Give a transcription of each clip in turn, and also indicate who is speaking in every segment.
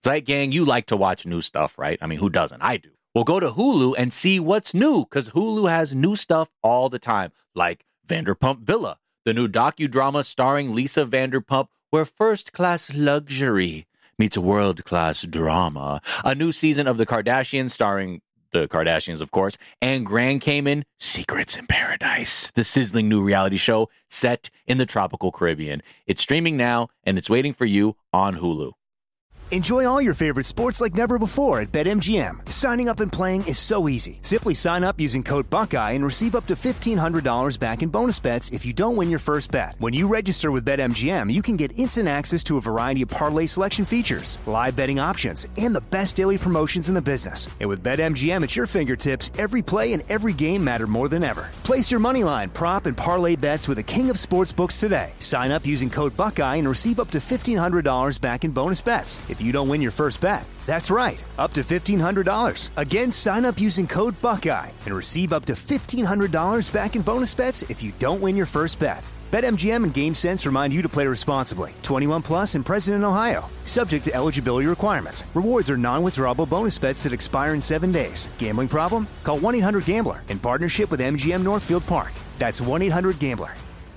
Speaker 1: Zeit Gang, you like to watch new stuff, right? I mean, who doesn't? I do. Well, go to Hulu and see what's new, because Hulu has new stuff all the time, like Vanderpump Villa, the new docudrama starring Lisa Vanderpump, where first-class luxury meets world-class drama. A new season of The Kardashians starring the Kardashians, of course, and Grand Cayman, Secrets in Paradise, the sizzling new reality show set in the tropical Caribbean. It's streaming now, and it's waiting for you on Hulu.
Speaker 2: Enjoy all your favorite sports like never before at BetMGM. Signing up and playing is so easy. Simply sign up using code Buckeye and receive up to $1,500 back in bonus bets if you don't win your first bet. When you register with BetMGM, you can get instant access to a variety of parlay selection features, live betting options, and the best daily promotions in the business. And with BetMGM at your fingertips, every play and every game matter more than ever. Place your moneyline, prop, and parlay bets with the king of sportsbooks today. Sign up using code Buckeye and receive up to $1,500 back in bonus bets if you don't win your first bet. That's right, up to $1,500. Again, sign up using code Buckeye and receive up to $1,500 back in bonus bets if you don't win your first bet. BetMGM and GameSense remind you to play responsibly. 21 plus and present in Ohio. Subject to eligibility requirements. Rewards are non-withdrawable bonus bets that expire in 7 days. Gambling problem? Call 1-800-GAMBLER in partnership with MGM Northfield Park. That's 1-800-GAMBLER.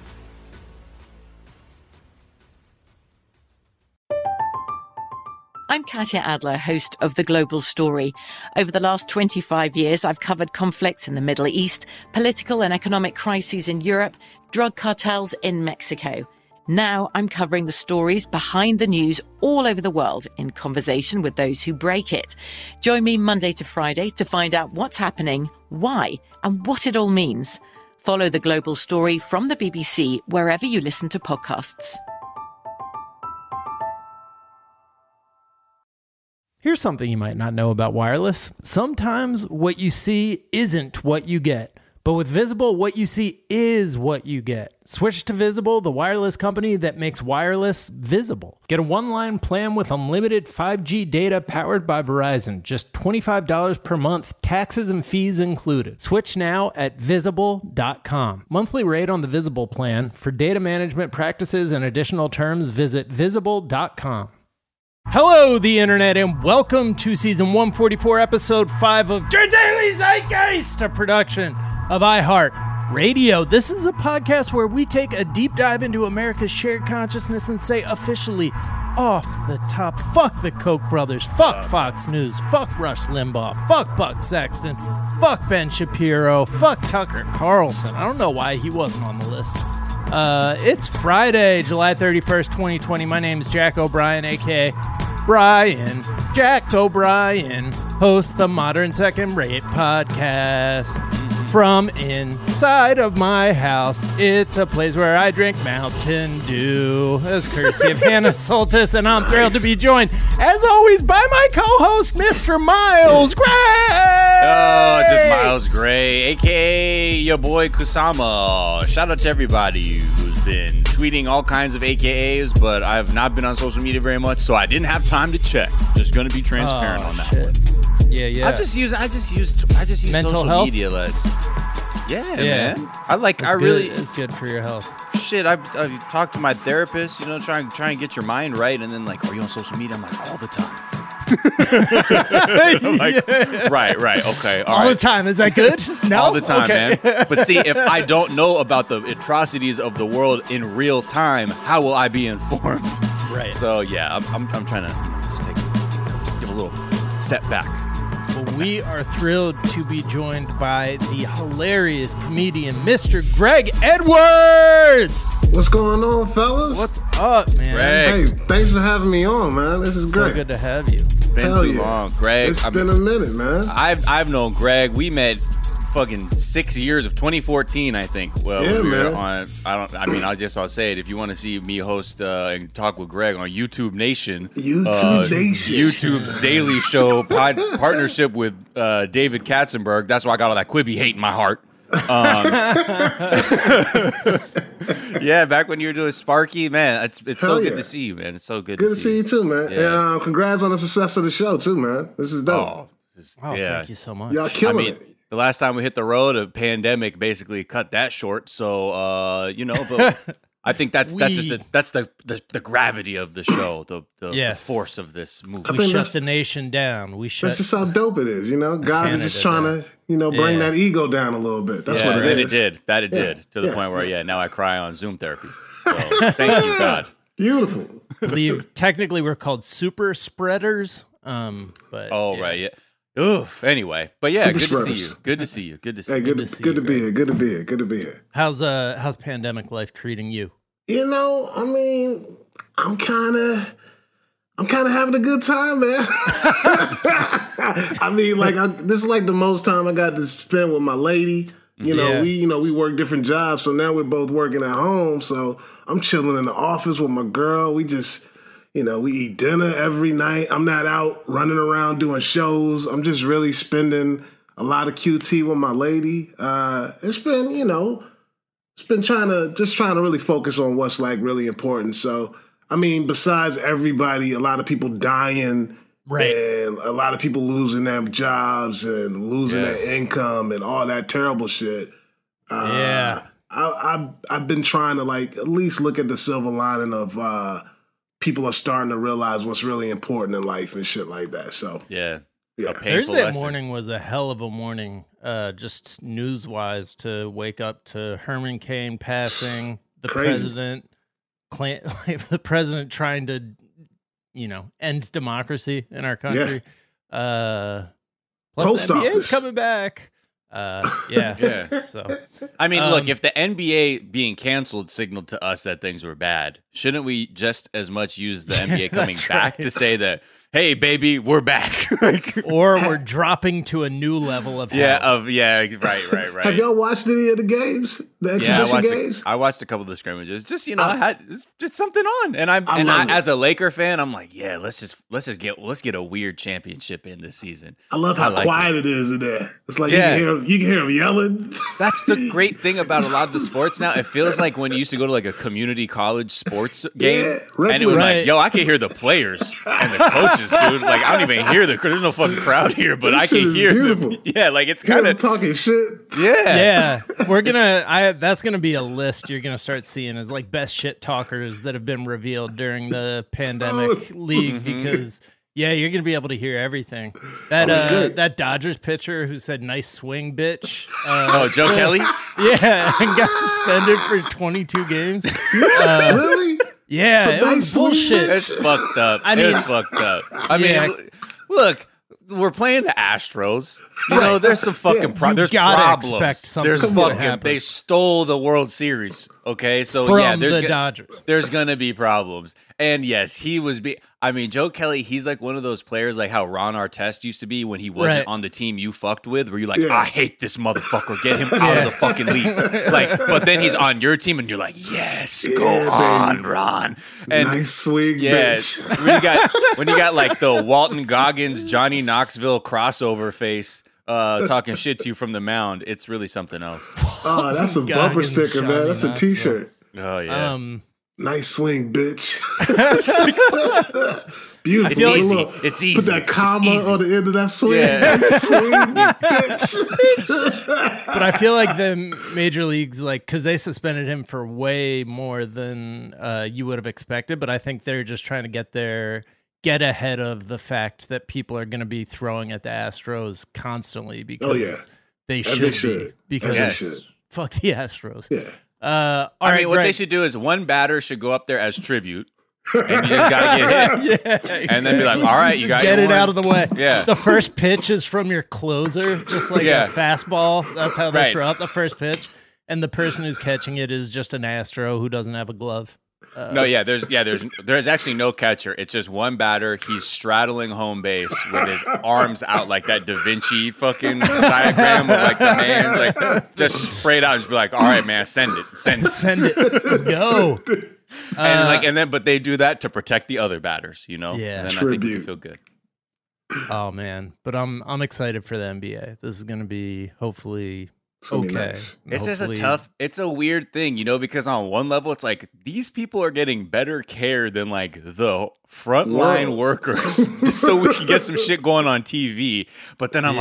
Speaker 3: I'm Katya Adler, host of The Global Story. Over the last 25 years, I've covered conflicts in the Middle East, political and economic crises in Europe, drug cartels in Mexico. Now I'm covering the stories behind the news all over the world in conversation with those who break it. Join me Monday to Friday to find out what's happening, why, and what it all means. Follow The Global Story from the BBC wherever you listen to podcasts.
Speaker 4: Here's something you might not know about wireless. Sometimes what you see isn't what you get. But with Visible, what you see is what you get. Switch to Visible, the wireless company that makes wireless visible. Get a one-line plan with unlimited 5G data powered by Verizon. Just $25 per month, taxes and fees included. Switch now at Visible.com. Monthly rate on the Visible plan. For data management practices and additional terms, visit Visible.com. Hello, the internet, and welcome to season 144, episode 5 of Your Daily Zeitgeist, a production of iHeart Radio. This is a podcast where we take a deep dive into America's shared consciousness and say officially, off the top, fuck the Koch brothers, fuck Fox News, fuck Rush Limbaugh, fuck Buck Sexton, fuck Ben Shapiro, fuck Tucker Carlson. I don't know why he wasn't on the list. It's Friday, July 31st, 2020. My name is Jack O'Brien, a.k.a. Brian. Jack O'Brien hosts the Modern Second Rate podcast from inside of my house. It's a place where I drink Mountain Dew. As courtesy of Hannah Soltis, and I'm thrilled to be joined, as always, by my co-host, Mr. Miles Gray.
Speaker 1: Oh, it's just Miles Gray, a.k.a. your boy Kusama. Shout out to everybody who's been tweeting all kinds of AKAs, but I've not been on social media very much, so I didn't have time to check. Just going to be transparent on that one.
Speaker 4: Yeah.
Speaker 1: I just use
Speaker 4: mental
Speaker 1: social
Speaker 4: health?
Speaker 1: media less. Yeah, man.
Speaker 4: It's good for your health.
Speaker 1: Shit, I talked to my therapist, try and get your mind right, and then are you on social media? I'm like, all the time. Right, okay,
Speaker 4: all the time. Is that good? No,
Speaker 1: all the time,
Speaker 4: okay.
Speaker 1: man. But see, if I don't know about the atrocities of the world in real time, how will I be informed?
Speaker 4: Right.
Speaker 1: So yeah, I'm trying to just give a little step back.
Speaker 4: Well, we are thrilled to be joined by the hilarious comedian, Mr. Greg Edwards.
Speaker 5: What's going on, fellas?
Speaker 4: What's up, man?
Speaker 1: Greg.
Speaker 5: Hey, thanks for having me on, man. This is great.
Speaker 4: So good to have you.
Speaker 1: Been
Speaker 5: Hell
Speaker 1: too
Speaker 5: yeah.
Speaker 1: long, Greg.
Speaker 5: It's been a minute, man.
Speaker 1: I've known Greg. We met fucking 6 years of 2014, I think. Well,
Speaker 5: yeah,
Speaker 1: we were
Speaker 5: man.
Speaker 1: I'll say it. If you want to see me host and talk with Greg on YouTube Nation, YouTube's daily show partnership with David Katzenberg. That's why I got all that Quibi hate in my heart. Yeah, back when you were doing Sparky, man, it's so good to see you, man. It's so good
Speaker 5: to see you too, man.
Speaker 1: Yeah.
Speaker 5: And congrats on the success of the show too, man. This is dope.
Speaker 4: Thank you so much.
Speaker 5: Y'all killing it.
Speaker 1: The last time we hit the road, a pandemic basically cut that short. So, but I think that's the gravity of the show, the force of this movie.
Speaker 4: We shut the nation down.
Speaker 5: That's just how dope it is, God is just trying to, bring that ego down a little bit. That's what it is.
Speaker 1: It did. To the point where, now I cry on Zoom therapy. So thank you, God.
Speaker 5: Beautiful.
Speaker 4: I believe technically we're called super spreaders. But
Speaker 1: right, yeah. Oof. Anyway, but yeah,
Speaker 5: super
Speaker 1: good
Speaker 5: spreaders.
Speaker 1: to see you. Good to see you. Good to see you.
Speaker 5: Good to be here. Good to be here. Good to be here.
Speaker 4: How's pandemic life treating you?
Speaker 5: I mean, I'm kind of having a good time, man. I mean, this is like the most time I got to spend with my lady. We work different jobs, so now we're both working at home. So I'm chilling in the office with my girl. We just, we eat dinner every night. I'm not out running around doing shows. I'm just really spending a lot of QT with my lady. It's been trying to really focus on what's like really important. So, I mean, besides everybody, a lot of people dying,
Speaker 4: right,
Speaker 5: and a lot of people losing their jobs and losing their income and all that terrible shit. I've been trying to at least look at the silver lining of people are starting to realize what's really important in life and shit like that. So
Speaker 4: Thursday morning was a hell of a morning, just news-wise, to wake up to Herman Cain passing, the president, the president trying to, end democracy in our country. Plus
Speaker 5: Post
Speaker 4: the NBA's
Speaker 5: office
Speaker 4: coming back. So
Speaker 1: I mean, look, if the NBA being canceled signaled to us that things were bad, shouldn't we just as much use the NBA coming back to say that, hey, baby, we're back?
Speaker 4: Or we're dropping to a new level of hell.
Speaker 1: Right.
Speaker 5: Have y'all watched any of the games? The exhibition games?
Speaker 1: I watched a couple of the scrimmages. Just I had just something on, and I as a Laker fan, I'm like, let's get a weird championship in this season.
Speaker 5: I love how quiet it is in there. It's like you can hear them yelling.
Speaker 1: That's the great thing about a lot of the sports now. It feels like when you used to go to a community college sports game, and it was like, yo, I can hear the players and the coaches, dude. I don't even hear there's no fucking crowd here, but I can hear them. Yeah, it's kind of
Speaker 5: talking shit.
Speaker 4: Yeah. We're gonna. That's gonna be a list you're gonna start seeing as best shit talkers that have been revealed during the pandemic league because. Yeah, you're gonna be able to hear everything. That Dodgers pitcher who said "nice swing, bitch."
Speaker 1: Joe Kelly.
Speaker 4: Yeah, and got suspended for 22 games.
Speaker 5: Really?
Speaker 4: Yeah, it was bullshit.
Speaker 1: It's fucked up. It was fucked up. I mean, look, we're playing the Astros. There's some fucking there's problems.
Speaker 4: Expect something
Speaker 1: there's
Speaker 4: to
Speaker 1: fucking.
Speaker 4: happen.
Speaker 1: They stole the World Series. Okay, so
Speaker 4: From
Speaker 1: there's
Speaker 4: the Dodgers.
Speaker 1: There's gonna be problems. And yes, Joe Kelly, he's one of those players how Ron Artest used to be when he wasn't on the team you fucked with, where you're like, I hate this motherfucker, get him out of the fucking league. But then he's on your team and you're like, yes, go on, Ron. And
Speaker 5: nice swing, bitch.
Speaker 1: when you got the Walton Goggins, Johnny Knoxville crossover face talking shit to you from the mound, it's really something else.
Speaker 5: Oh, that's a bumper sticker, man. That's a t-shirt.
Speaker 1: Oh, yeah.
Speaker 5: Nice swing, bitch. Beautiful.
Speaker 1: It's easy. It's easy.
Speaker 5: Put that comma on the end of that swing.
Speaker 1: Yeah.
Speaker 5: Nice swing, bitch.
Speaker 4: But I feel like the major leagues, because they suspended him for way more than you would have expected, but I think they're just trying to get ahead of the fact that people are going to be throwing at the Astros constantly because they should. Because fuck the Astros.
Speaker 5: Yeah.
Speaker 1: What they should do is one batter should go up there as tribute, and you just gotta get hit.
Speaker 4: Exactly.
Speaker 1: And then be like, all right, you got
Speaker 4: get it out of the way.
Speaker 1: Yeah.
Speaker 4: The first pitch is from your closer, just like a fastball. That's how they throw out the first pitch. And the person who's catching it is just an Astro who doesn't have a glove. There's actually no catcher. It's just one batter. He's straddling home base with his arms out like that Da Vinci fucking diagram of the man's just sprayed out. Just be like, all right, man, send it. Let's go.
Speaker 1: But they do that to protect the other batters, Yeah. And then I think you feel good.
Speaker 4: Oh man, but I'm excited for the NBA. This is going to be hopefully. Okay.
Speaker 5: Nice.
Speaker 1: It's just it's a weird thing, because on one level, it's these people are getting better care than the frontline workers just so we can get some shit going on TV. But then I'm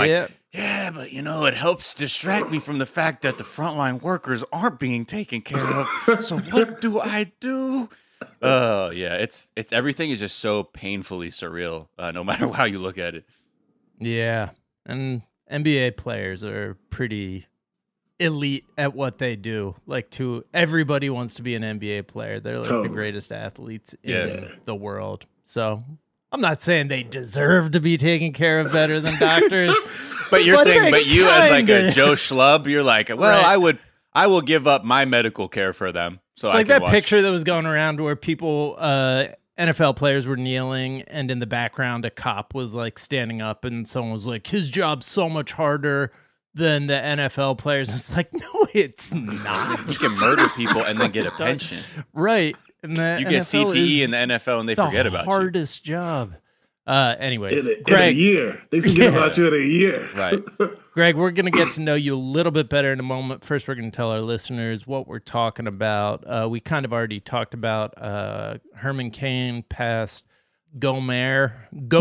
Speaker 1: yeah, but it helps distract me from the fact that the frontline workers aren't being taken care of. So what do I do? Oh, yeah, it's everything is just so painfully surreal, no matter how you look at it.
Speaker 4: Yeah, and NBA players are pretty elite at what they do. Like, everybody wants to be an NBA player. They're like the greatest athletes in the world. So I'm not saying they deserve to be taken care of better than doctors.
Speaker 1: But you're saying, you as like a Joe Schlub, you're like, well, right. I will give up my medical care for them. So
Speaker 4: it's
Speaker 1: like
Speaker 4: that picture that was going around where people, NFL players were kneeling, and in the background, a cop was like standing up, and someone was like, his job's so much harder than the NFL players. It's like, no, it's not.
Speaker 1: You can murder people and then get a pension.
Speaker 4: Right. And
Speaker 1: you get CTE in the NFL and they forget about you.
Speaker 4: The hardest job. Anyways,
Speaker 5: Greg, in a year. They forget about you in a year.
Speaker 1: Right.
Speaker 4: Greg, we're going to get to know you a little bit better in a moment. First, we're going to tell our listeners what we're talking about. We kind of already talked about Herman Cain passed Gomert.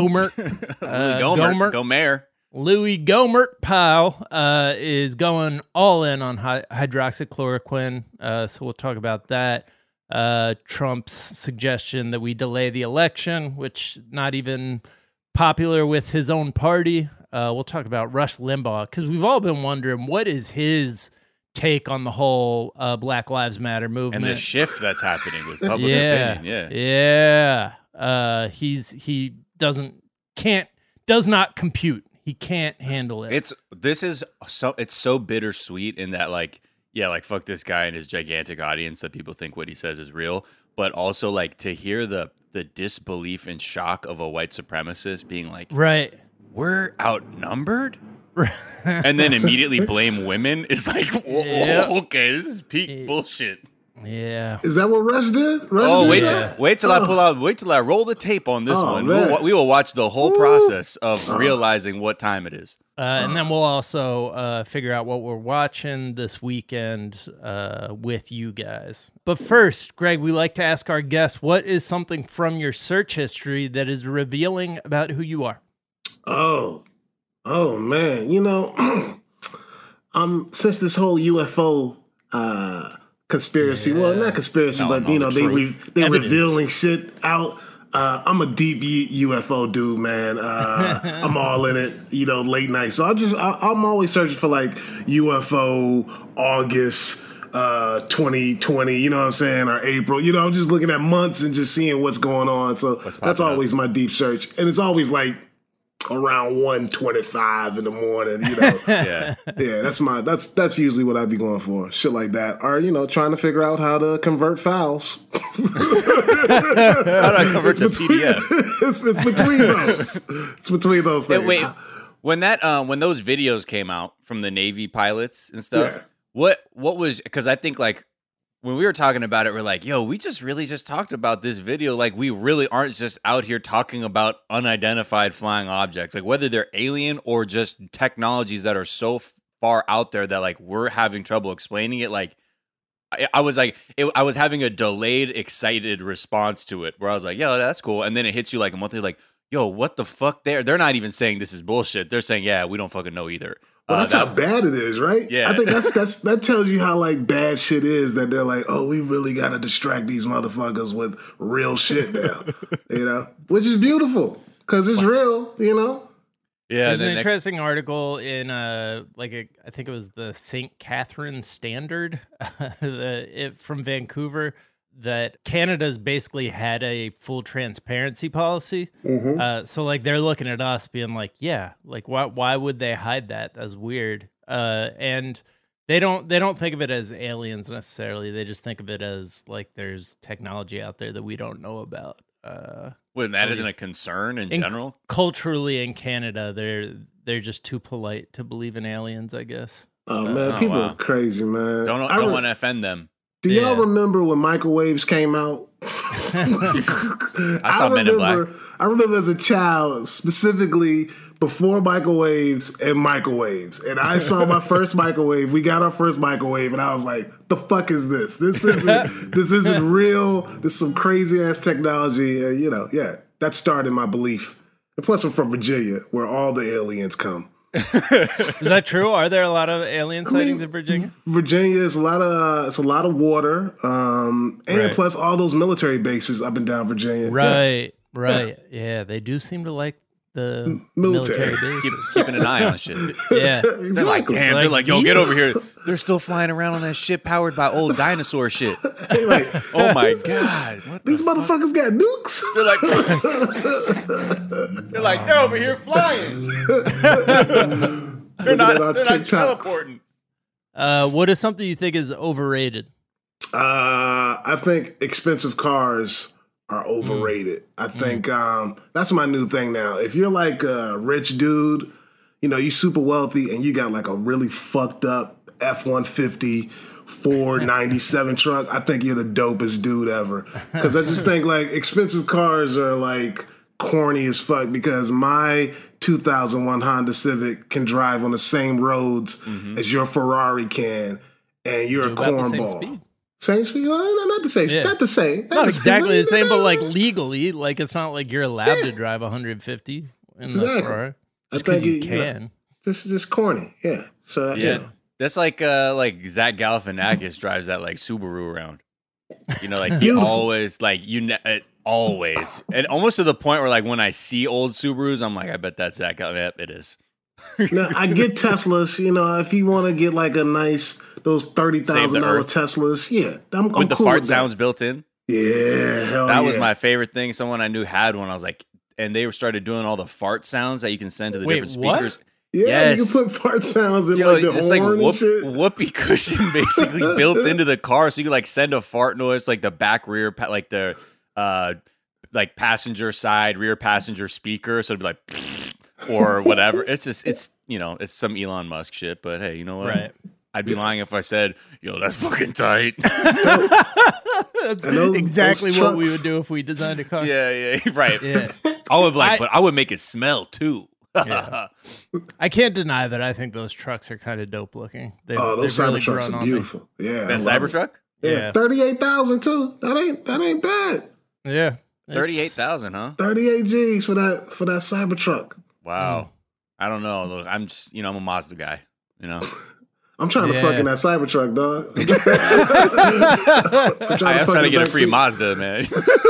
Speaker 4: Louis Gohmert Powell is going all in on hydroxychloroquine. So we'll talk about that. Trump's suggestion that we delay the election, which not even popular with his own party. We'll talk about Rush Limbaugh, because we've all been wondering what is his take on the whole Black Lives Matter movement
Speaker 1: and the shift that's happening with public opinion.
Speaker 4: He does not compute. He can't handle it.
Speaker 1: It's so bittersweet in that, like, yeah, like, fuck this guy and his gigantic audience that people think what he says is real, but also like to hear the disbelief and shock of a white supremacist being like,
Speaker 4: right,
Speaker 1: we're outnumbered, and then immediately blame women is like, okay, this is peak bullshit.
Speaker 4: Yeah,
Speaker 5: is that what Rush did?
Speaker 1: Wait till I roll the tape on this one. We will watch the whole process of realizing what time it is.
Speaker 4: And then we'll also figure out what we're watching this weekend with you guys. But first, Greg, we like to ask our guests, what is something from your search history that is revealing about who you are?
Speaker 5: Oh man. Since this whole UFO conspiracy, well, not conspiracy, but they're revealing shit out. I'm a deep UFO dude, man. I'm all in it, late night. So I'm always searching for like UFO August 2020, you know what I'm saying, or April. I'm just looking at months and just seeing what's going on. So that's always my deep search, and it's always like around 1:25 in the morning, that's usually what I'd be going for, shit like that, or trying to figure out how to convert files.
Speaker 1: How do I convert to PDF?
Speaker 5: It's between those. It's between those things.
Speaker 1: Wait, when those videos came out from the Navy pilots and stuff, what was, because I think like when we were talking about it, we're like, yo, we just really just talked about this video. Like, we really aren't just out here talking about unidentified flying objects, like whether they're alien or just technologies that are so far out there that like we're having trouble explaining it. Like, I was like, I was having a delayed, excited response to it where I was like, yeah, that's cool. And then it hits you like a month later, like, yo, what the fuck? They're not even saying this is bullshit. They're saying, yeah, we don't fucking know either.
Speaker 5: Well, that's how bad it is, right?
Speaker 1: Yeah.
Speaker 5: I think that tells you how like bad shit is, that they're like, oh, we really got to distract these motherfuckers with real shit now, which is beautiful because it's real,
Speaker 4: Yeah, there's an interesting article in I think it was the St. Catherine Standard from Vancouver, that Canada's basically had a full transparency policy. Mm-hmm. So like they're looking at us being like, yeah, like why would they hide that? That's weird. And they don't think of it as aliens necessarily. They just think of it as like there's technology out there that we don't know about.
Speaker 1: Well, that isn't a concern in general?
Speaker 4: Culturally in Canada, they're just too polite to believe in aliens, I guess.
Speaker 5: Oh man, people are crazy, man.
Speaker 1: Don't want to offend them.
Speaker 5: Do y'all remember when microwaves came out?
Speaker 1: I saw Men in Black.
Speaker 5: I remember as a child, specifically before microwaves. And I saw my first microwave. We got our first microwave, and I was like, the fuck is this? This isn't real. This is some crazy ass technology. That started my belief. And plus I'm from Virginia, where all the aliens come.
Speaker 4: Is that true? Are there a lot of alien sightings in Virginia?
Speaker 5: Virginia is a lot of water, and plus all those military bases up and down Virginia.
Speaker 4: Right. Yeah, they do seem to like the military bases.
Speaker 1: Keeping an eye on shit.
Speaker 4: Yeah.
Speaker 5: Exactly.
Speaker 1: They're like, damn, they're like, yo, get over here. They're still flying around on that shit powered by old dinosaur shit.
Speaker 5: They like,
Speaker 1: oh my God. What
Speaker 5: these motherfuckers got nukes.
Speaker 1: They're like, they're over here flying. they're not teleporting.
Speaker 4: What is something you think is overrated?
Speaker 5: I think expensive cars are overrated. I think that's my new thing now. If you're like a rich dude, you super wealthy and you got like a really fucked up F-150 Ford 97 truck, I think you're the dopest dude ever. Because I just think like expensive cars are like corny as fuck because my 2001 Honda Civic can drive on the same roads as your Ferrari can, and you're a cornball. Same speed? Well, not the same. Yeah. Not the same.
Speaker 4: Not exactly the same, but like legally, like it's not like you're allowed to drive 150 in the Ferrari.
Speaker 5: I think
Speaker 4: you can.
Speaker 5: Just corny. Yeah. So
Speaker 1: that's like Zach Galifianakis drives that like Subaru around. Like he always always, and almost to the point where like when I see old Subarus, I'm like, I bet that's Zach. Yep, it is.
Speaker 5: Now I get Teslas. If you want to get like a nice those $30,000 Teslas, I'm
Speaker 1: with the
Speaker 5: cool
Speaker 1: fart
Speaker 5: with
Speaker 1: sounds built in.
Speaker 5: Yeah,
Speaker 1: that was my favorite thing. Someone I knew had one. I was like, and they started doing all the fart sounds that you can send to the different speakers.
Speaker 4: What?
Speaker 5: Yeah, you can put fart sounds in like the horn and shit.
Speaker 1: Whoopee cushion basically built into the car, so you can like send a fart noise like the back rear, like the like passenger side rear passenger speaker. So it'd be like. Or whatever. It's just it's some Elon Musk shit, but hey, you know what?
Speaker 4: Right.
Speaker 1: I'd be lying if I said, yo, that's fucking tight.
Speaker 4: That's exactly what we would do if we designed a car.
Speaker 1: Yeah, right. Yeah. But I would make it smell too.
Speaker 4: Yeah. I can't deny that I think those trucks are kind of dope looking.
Speaker 5: Those Cybertrucks are beautiful. Yeah.
Speaker 1: That Cybertruck?
Speaker 5: Yeah. 38,000 too. That ain't bad.
Speaker 4: Yeah.
Speaker 1: 38,000, huh?
Speaker 5: 38 G's for that Cybertruck.
Speaker 1: Wow. I don't know. Look, I'm just, I'm a Mazda guy,
Speaker 5: I'm trying to fuck in that Cybertruck, dog.
Speaker 1: I'm trying to get a free Mazda, man.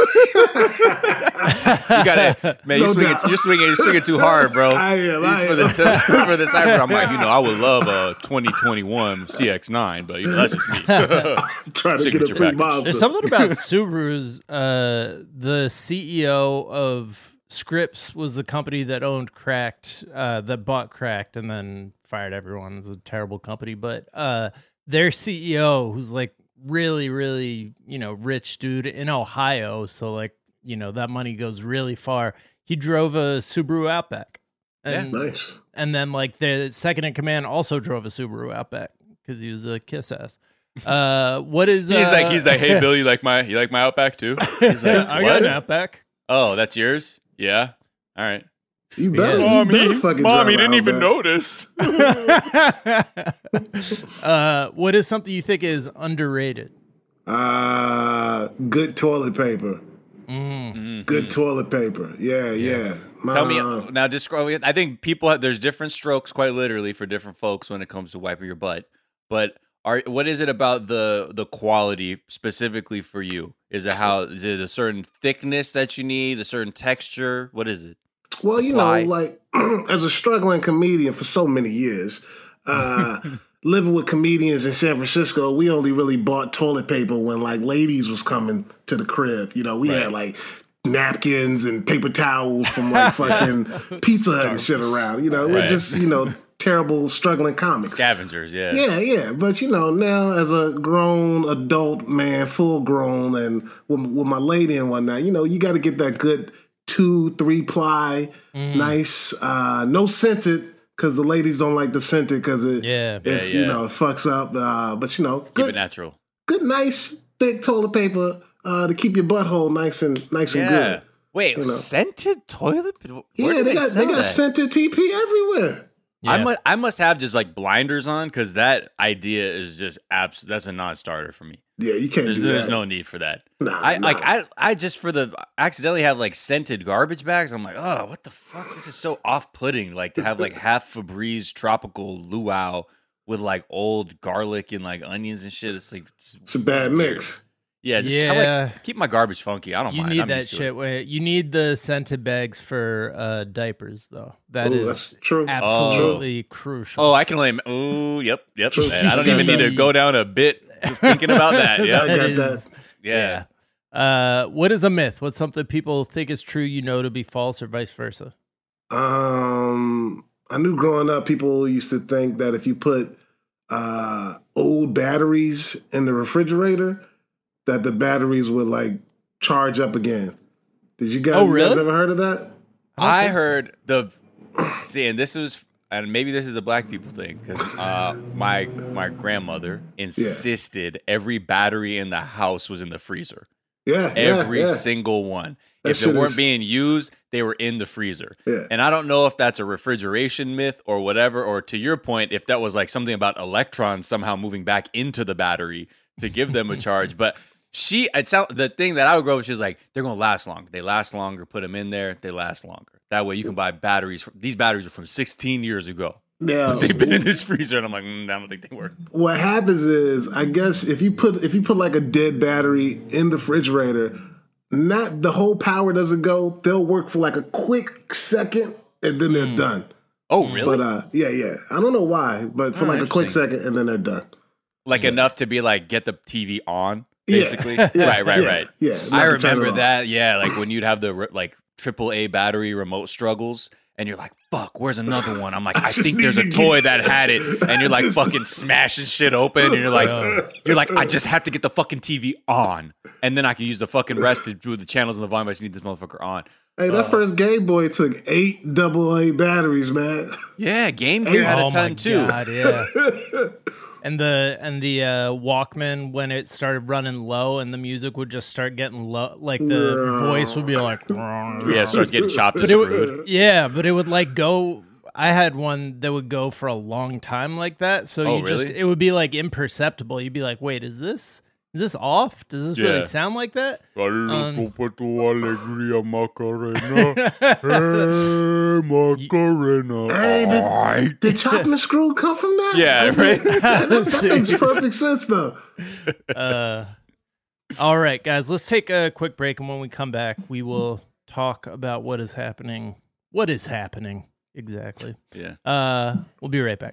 Speaker 1: You gotta, man. You're swinging too hard, bro.
Speaker 5: I am.
Speaker 1: For the Cybertruck, I'm like, I would love a 2021 CX-9, but that's just me.
Speaker 5: I'm trying to get a free Mazda.
Speaker 4: There's something about Subarus. The CEO of Scripps was the company that owned Cracked, that bought Cracked and then fired everyone. It's a terrible company, but their CEO, who's like really, really, rich dude in Ohio, so like, that money goes really far. He drove a Subaru Outback. And,
Speaker 5: nice.
Speaker 4: And then like the second in command also drove a Subaru Outback because he was a kiss ass. What is
Speaker 1: he's like, hey Bill, you like my Outback too? He's like,
Speaker 4: I got an Outback.
Speaker 1: Oh, that's yours? Yeah. All right.
Speaker 5: You better,
Speaker 1: Mom,
Speaker 5: he
Speaker 1: didn't even notice.
Speaker 4: What is something you think is underrated?
Speaker 5: Good toilet paper.
Speaker 1: Mm-hmm.
Speaker 5: Good toilet paper. Yeah, yes.
Speaker 1: Tell me now. Describe. I think there's different strokes, quite literally, for different folks when it comes to wiping your butt. But what is it about the quality specifically for you? Is it a certain thickness that you need, a certain texture? What is it?
Speaker 5: Well, like as a struggling comedian for so many years, living with comedians in San Francisco, we only really bought toilet paper when like ladies was coming to the crib. We had like napkins and paper towels from like fucking Pizza Hut and shit around. We're just, terrible struggling comics.
Speaker 1: Scavengers, yeah.
Speaker 5: Yeah. But now as a grown adult man, full grown, and with my lady and whatnot, you got to get that good 2-3 ply, nice, no scented, because the ladies don't like the scented because it fucks up. But good,
Speaker 1: keep it natural.
Speaker 5: Good, nice, thick toilet paper to keep your butthole nice and good.
Speaker 1: Wait, scented toilet paper?
Speaker 5: They got scented TP everywhere.
Speaker 1: Yeah. I must have just like blinders on because that idea is just that's a non-starter for me.
Speaker 5: Yeah, you can't do that.
Speaker 6: There's no need for that.
Speaker 5: Nah.
Speaker 6: I just accidentally have like scented garbage bags. I'm like, oh, what the fuck? This is so off-putting. Like to have like half Febreze tropical luau with like old garlic and like onions and shit. It's like
Speaker 5: it's a bad mix.
Speaker 6: Yeah, I like keep my garbage funky. I don't mind.
Speaker 4: You need that shit. You need the scented bags for diapers, though. That's true. Absolutely crucial.
Speaker 6: Oh, I can only. Oh, yep. I don't even need to go down a bit thinking about that. Yeah,
Speaker 5: I got that.
Speaker 6: Yeah.
Speaker 4: What is a myth? What's something people think is true, to be false, or vice versa?
Speaker 5: I knew growing up, people used to think that if you put old batteries in the refrigerator, that the batteries would like charge up again. Did you guys, you guys ever heard of that?
Speaker 6: I heard and maybe this is a black people thing, because my grandmother insisted every battery in the house was in the freezer.
Speaker 5: Yeah,
Speaker 6: every single one. If they weren't being used, they were in the freezer.
Speaker 5: Yeah.
Speaker 6: And I don't know if that's a refrigeration myth or whatever, or to your point, if that was like something about electrons somehow moving back into the battery to give them a charge. But the thing that I would grow up with, she was like, they're going to last longer. They last longer. Put them in there. They last longer. That way you can buy batteries. These batteries are from 16 years ago.
Speaker 5: Yeah,
Speaker 6: they've been in this freezer, and I'm like, I don't think they work.
Speaker 5: What happens is, I guess if you put like a dead battery in the refrigerator, not the whole power doesn't go. They'll work for like a quick second, and then they're done.
Speaker 6: Oh, really?
Speaker 5: But yeah. I don't know why, but for like a quick second, and then they're done.
Speaker 6: Like enough to be like, get the TV on. Basically, right.
Speaker 5: Yeah,
Speaker 6: I remember that. Yeah, like when you'd have the like AAA battery remote struggles, and you're like, "Fuck, where's another one?" I'm like, I think there's a toy that had it, and you're like fucking smashing shit open, and you're like, I just have to get the fucking TV on, and then I can use the fucking rest to do the channels and the volume. I just need this motherfucker on.
Speaker 5: Hey, that first Game Boy took 8 AA batteries, man.
Speaker 6: Yeah, Game Gear had a ton too.
Speaker 4: God, yeah. And the Walkman, when it started running low and the music would just start getting low, like the voice would be like,
Speaker 6: yeah, it starts getting chopped and screwed.
Speaker 4: But it would like go. I had one that would go for a long time like that. So it would be like imperceptible. You'd be like, wait, is this off? Does this really sound like that?
Speaker 5: Hey, did Chop and Screw come from that?
Speaker 6: Yeah, right?
Speaker 5: That makes perfect sense, though.
Speaker 4: All right, guys, let's take a quick break, and when we come back, we will talk about what is happening. What is happening, exactly.
Speaker 6: Yeah.
Speaker 4: We'll be right back.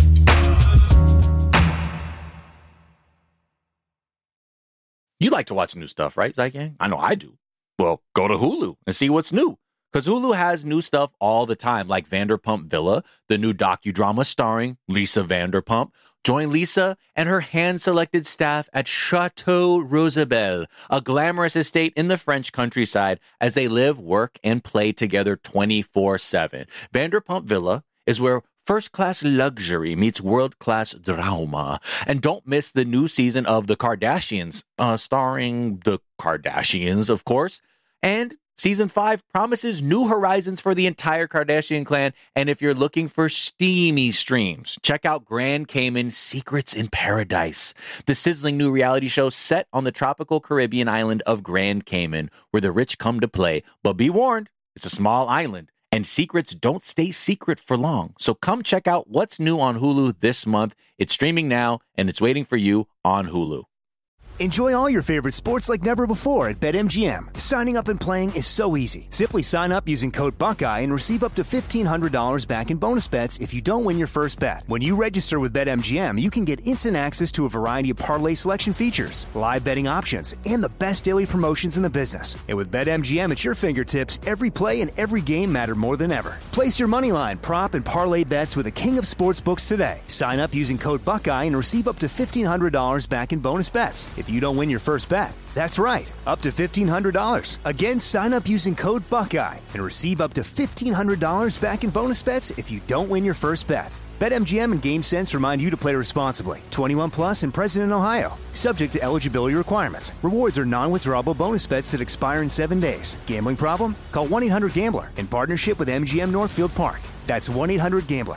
Speaker 1: You like to watch new stuff, right, Zygang? I know I do. Well, go to Hulu and see what's new. Because Hulu has new stuff all the time, like Vanderpump Villa, the new docudrama starring Lisa Vanderpump. Join Lisa and her hand-selected staff at Chateau Rosabelle, a glamorous estate in the French countryside, as they live, work, and play together 24/7. Vanderpump Villa is where first-class luxury meets world-class drama. And don't miss the new season of The Kardashians, starring the Kardashians, of course. And Season 5 promises new horizons for the entire Kardashian clan. And if you're looking for steamy streams, check out Grand Cayman Secrets in Paradise, the sizzling new reality show set on the tropical Caribbean island of Grand Cayman, where the rich come to play. But be warned, it's a small island, and secrets don't stay secret for long. So come check out what's new on Hulu this month. It's streaming now, and it's waiting for you on Hulu.
Speaker 2: Enjoy all your favorite sports like never before at BetMGM. Signing up and playing is so easy. Simply sign up using code Buckeye and receive up to $1,500 back in bonus bets if you don't win your first bet. When you register with BetMGM, you can get instant access to a variety of parlay selection features, live betting options, and the best daily promotions in the business. And with BetMGM at your fingertips, every play and every game matter more than ever. Place your moneyline, prop, and parlay bets with the king of sportsbooks today. Sign up using code Buckeye and receive up to $1,500 back in bonus bets if you don't win your first bet. That's right, up to $1,500. Again, sign up using code Buckeye and receive up to $1,500 back in bonus bets if you don't win your first bet. BetMGM and GameSense remind you to play responsibly. 21 plus and present in Ohio. Subject to eligibility requirements. Rewards are non-withdrawable bonus bets that expire in 7 days. Gambling problem? Call 1-800-GAMBLER in partnership with MGM Northfield Park. That's 1-800-GAMBLER.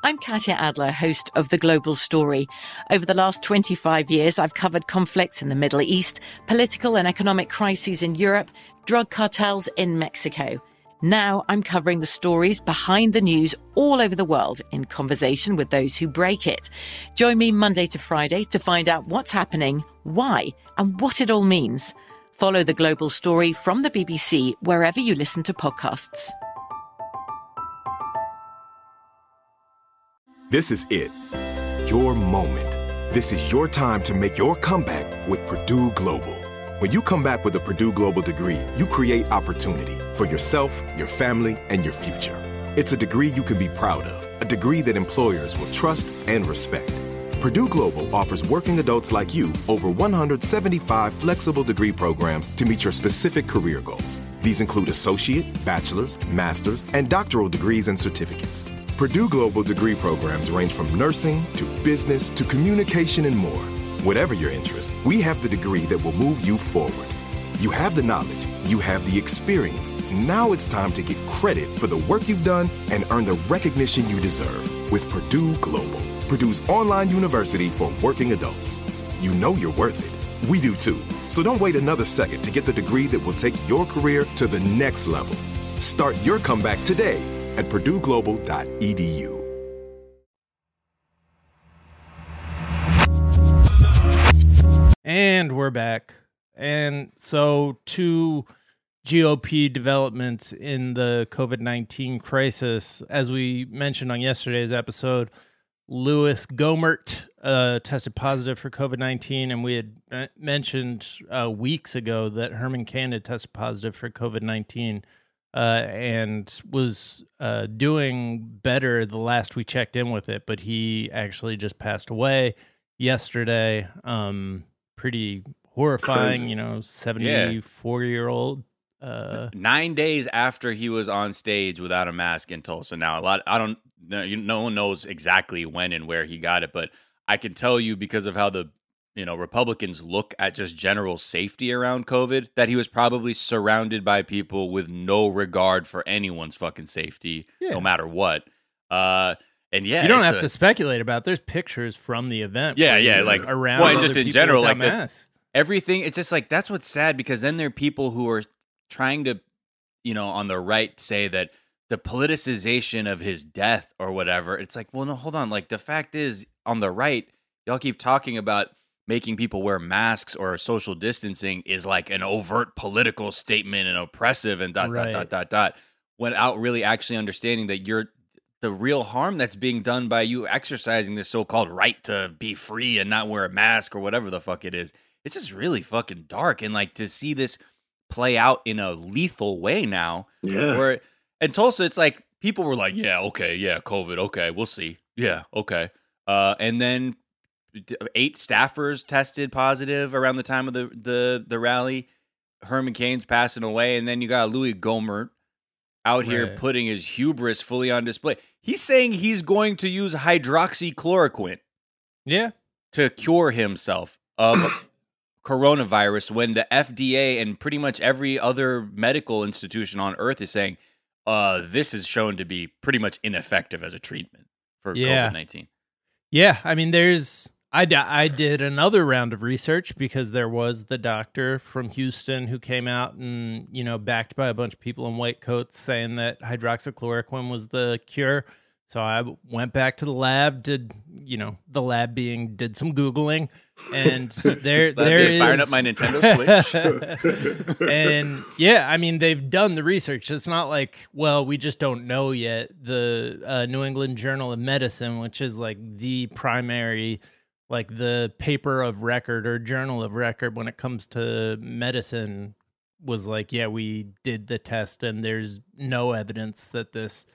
Speaker 3: I'm Katya Adler, host of The Global Story. Over the last 25 years, I've covered conflicts in the Middle East, political and economic crises in Europe, drug cartels in Mexico. Now I'm covering the stories behind the news all over the world in conversation with those who break it. Join me Monday to Friday to find out what's happening, why, and what it all means. Follow The Global Story from the BBC wherever you listen to podcasts.
Speaker 7: This is it. Your moment. This is your time to make your comeback with Purdue Global. When you come back with a Purdue Global degree, you create opportunity for yourself, your family, and your future. It's a degree you can be proud of, a degree that employers will trust and respect. Purdue Global offers working adults like you over 175 flexible degree programs to meet your specific career goals. These include associate, bachelor's, master's, and doctoral degrees and certificates. Purdue Global degree programs range from nursing to business to communication and more. Whatever your interest, we have the degree that will move you forward. You have the knowledge, you have the experience. Now it's time to get credit for the work you've done and earn the recognition you deserve with Purdue Global, Purdue's online university for working adults. You know you're worth it. We do too. So don't wait another second to get the degree that will take your career to the next level. Start your comeback today at purdueglobal.edu.
Speaker 4: And we're back. And so, two GOP developments in the COVID-19 crisis. As we mentioned on yesterday's episode, Louis Gohmert tested positive for COVID-19, and we had mentioned weeks ago that Herman Cain had tested positive for COVID-19 and was doing better the last we checked in with it, but he actually just passed away yesterday. Pretty horrifying, 74-year-old.
Speaker 6: 9 days after he was on stage without a mask in Tulsa. Now, no one knows exactly when and where he got it, but I can tell you because of how the Republicans look at just general safety around COVID, that he was probably surrounded by people with no regard for anyone's fucking safety, no matter what. And yeah,
Speaker 4: you don't have to speculate about it. There's pictures from the event.
Speaker 6: Like
Speaker 4: around.
Speaker 6: Well, and just in general, like
Speaker 4: everything.
Speaker 6: It's just like that's what's sad, because then there are people who are trying to, on the right, say that the politicization of his death or whatever. It's like, well, no, hold on. Like, the fact is, on the right, y'all keep talking about making people wear masks or social distancing is like an overt political statement and oppressive and ... without really actually understanding that the real harm that's being done by you exercising this so-called right to be free and not wear a mask or whatever the fuck it is. It's just really fucking dark. And like to see this play out in a lethal way now.
Speaker 5: Yeah.
Speaker 6: Where in Tulsa, it's like people were like, yeah, okay, yeah, COVID, okay, we'll see. Yeah, okay. And then 8 staffers tested positive around the time of the rally. Herman Cain's passing away. And then you got Louis Gohmert out here putting his hubris fully on display. He's saying he's going to use hydroxychloroquine to cure himself of coronavirus, when the FDA and pretty much every other medical institution on earth is saying this is shown to be pretty much ineffective as a treatment for COVID-19.
Speaker 4: Yeah, I mean, I did another round of research because there was the doctor from Houston who came out and, backed by a bunch of people in white coats saying that hydroxychloroquine was the cure. So I went back to the lab, did some Googling, and there is...
Speaker 6: Firing up my Nintendo Switch.
Speaker 4: And yeah, I mean, they've done the research. It's not like, well, we just don't know yet. The New England Journal of Medicine, which is like the primary... like the paper of record or journal of record when it comes to medicine, was like, yeah, we did the test and there's no evidence that this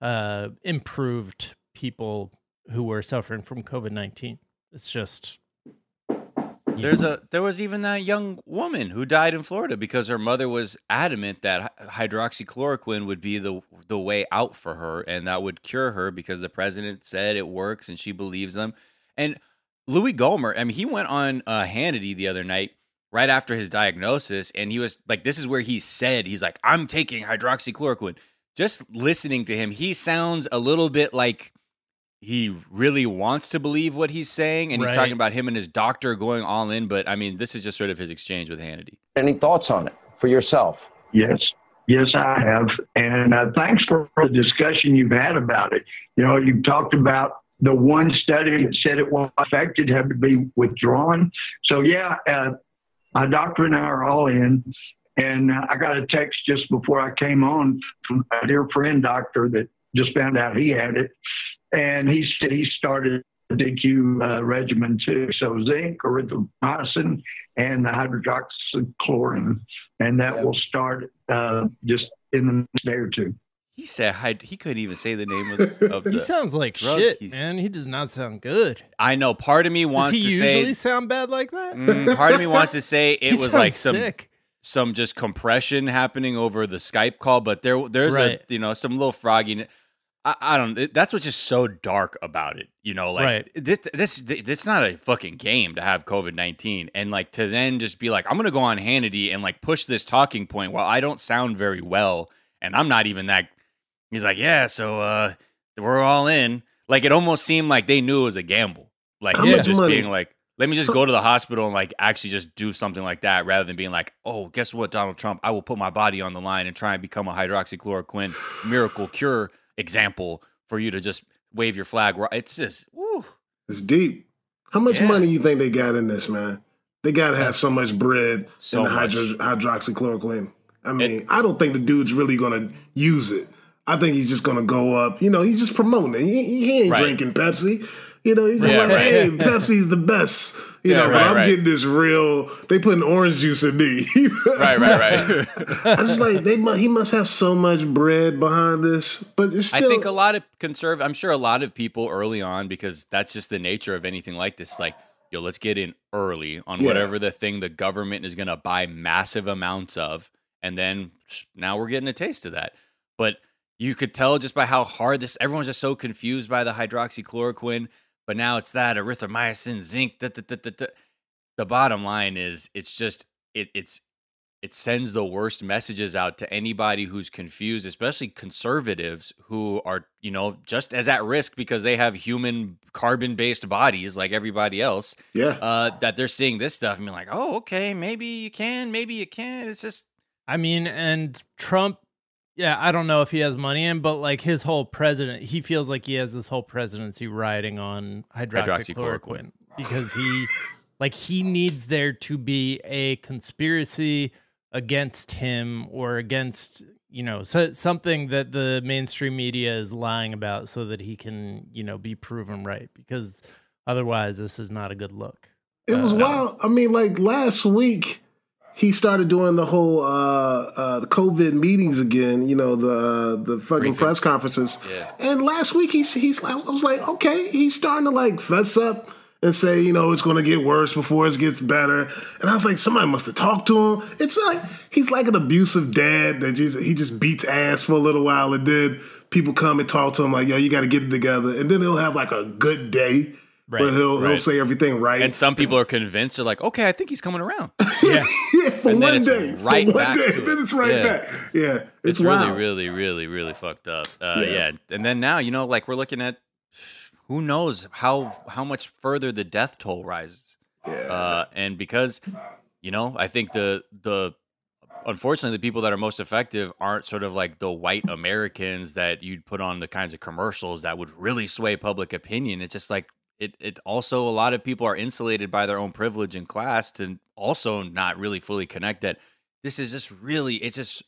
Speaker 4: improved people who were suffering from COVID-19. It's just...
Speaker 6: There was even that young woman who died in Florida because her mother was adamant that hydroxychloroquine would be the way out for her, and that would cure her because the president said it works and she believes them. And Louis Gohmert, I mean, he went on Hannity the other night right after his diagnosis, and he was like, this is where he said, he's like, I'm taking hydroxychloroquine. Just listening to him, he sounds a little bit like he really wants to believe what he's saying, and he's talking about him and his doctor going all in. But I mean, this is just sort of his exchange with Hannity.
Speaker 8: Any thoughts on it for yourself?
Speaker 9: Yes, I have. And thanks for the discussion you've had about it. You know, you've talked about the one study that said it was affected had to be withdrawn. So, yeah, my doctor and I are all in. And I got a text just before I came on from a dear friend doctor that just found out he had it. And he said he started the DQ regimen too. So zinc, erythromycin, and the hydroxychloroquine. And that will start just in the next day or two.
Speaker 6: He said he couldn't even say the name of the
Speaker 4: He sounds like
Speaker 6: drug.
Speaker 4: shit, man. He does not sound good.
Speaker 6: I know. Part of me wants
Speaker 4: Does he
Speaker 6: to
Speaker 4: usually
Speaker 6: say
Speaker 4: sound bad like that?
Speaker 6: part of me wants to say it
Speaker 4: He
Speaker 6: was like
Speaker 4: sounds sick.
Speaker 6: some just compression happening over the Skype call, but there's
Speaker 4: Right.
Speaker 6: some little froggy. I don't. That's what's just so dark about it. You know, like this not a fucking game to have COVID-19 and like to then just be like, I'm gonna go on Hannity and like push this talking point while I don't sound very well and I'm not even that. He's like, yeah, so we're all in. Like it almost seemed like they knew it was a gamble. Like just being like, let me just go to the hospital and like actually just do something like that rather than being like, oh, guess what, Donald Trump, I will put my body on the line and try and become a hydroxychloroquine miracle cure example for you to just wave your flag. It's just, woo.
Speaker 5: It's deep. How much money you think they got in this, man? They got to have so much bread in the hydroxychloroquine. I mean, I don't think the dude's really going to use it. I think he's just going to go up. You know, he's just promoting it. He ain't drinking Pepsi. You know, he's just hey, Pepsi's the best. You know, but I'm getting this real. They putting orange juice in me.
Speaker 6: Right.
Speaker 5: I just like he must have so much bread behind this, but it's still.
Speaker 6: I think a lot of I'm sure a lot of people early on, because that's just the nature of anything like this. Like, yo, let's get in early on whatever the thing the government is going to buy massive amounts of, and then now we're getting a taste of that. But you could tell just by how hard everyone's just so confused by the hydroxychloroquine. But now it's that erythromycin, zinc. The bottom line is, it's just it sends the worst messages out to anybody who's confused, especially conservatives who are just as at risk because they have human carbon-based bodies like everybody else.
Speaker 5: Yeah,
Speaker 6: that they're seeing this stuff and being like, oh, okay, maybe you can, maybe you can't. It's just,
Speaker 4: I mean, and Trump. Yeah, I don't know if he has money in, but like his whole he feels like he has this whole presidency riding on hydroxychloroquine because he needs there to be a conspiracy against him or against, something that the mainstream media is lying about so that he can, be proven right, because otherwise this is not a good look.
Speaker 5: It was wild. I mean, like last week, he started doing the whole the COVID meetings again, the fucking press conferences. Yeah. And last week he's like, I was like, okay, he's starting to like fess up and say, it's going to get worse before it gets better. And I was like, somebody must have talked to him. It's like he's like an abusive dad that he just beats ass for a little while, and then people come and talk to him like, yo, you got to get it together. And then he'll have like a good day. Right, where he'll say everything right.
Speaker 6: And some people are convinced. They're like, okay, I think he's coming around.
Speaker 5: Yeah, for
Speaker 6: and
Speaker 5: one day.
Speaker 6: Right
Speaker 5: for
Speaker 6: back
Speaker 5: one day.
Speaker 6: to it.
Speaker 5: Then it's right back. Yeah,
Speaker 6: it's
Speaker 5: wild.
Speaker 6: really, really, really fucked up. Yeah. And then now, like we're looking at who knows how much further the death toll rises.
Speaker 5: Yeah.
Speaker 6: And because, I think the unfortunately, the people that are most effective aren't sort of like the white Americans that you'd put on the kinds of commercials that would really sway public opinion. It's just like, It also, a lot of people are insulated by their own privilege and class to also not really fully connect that this is just really, it's just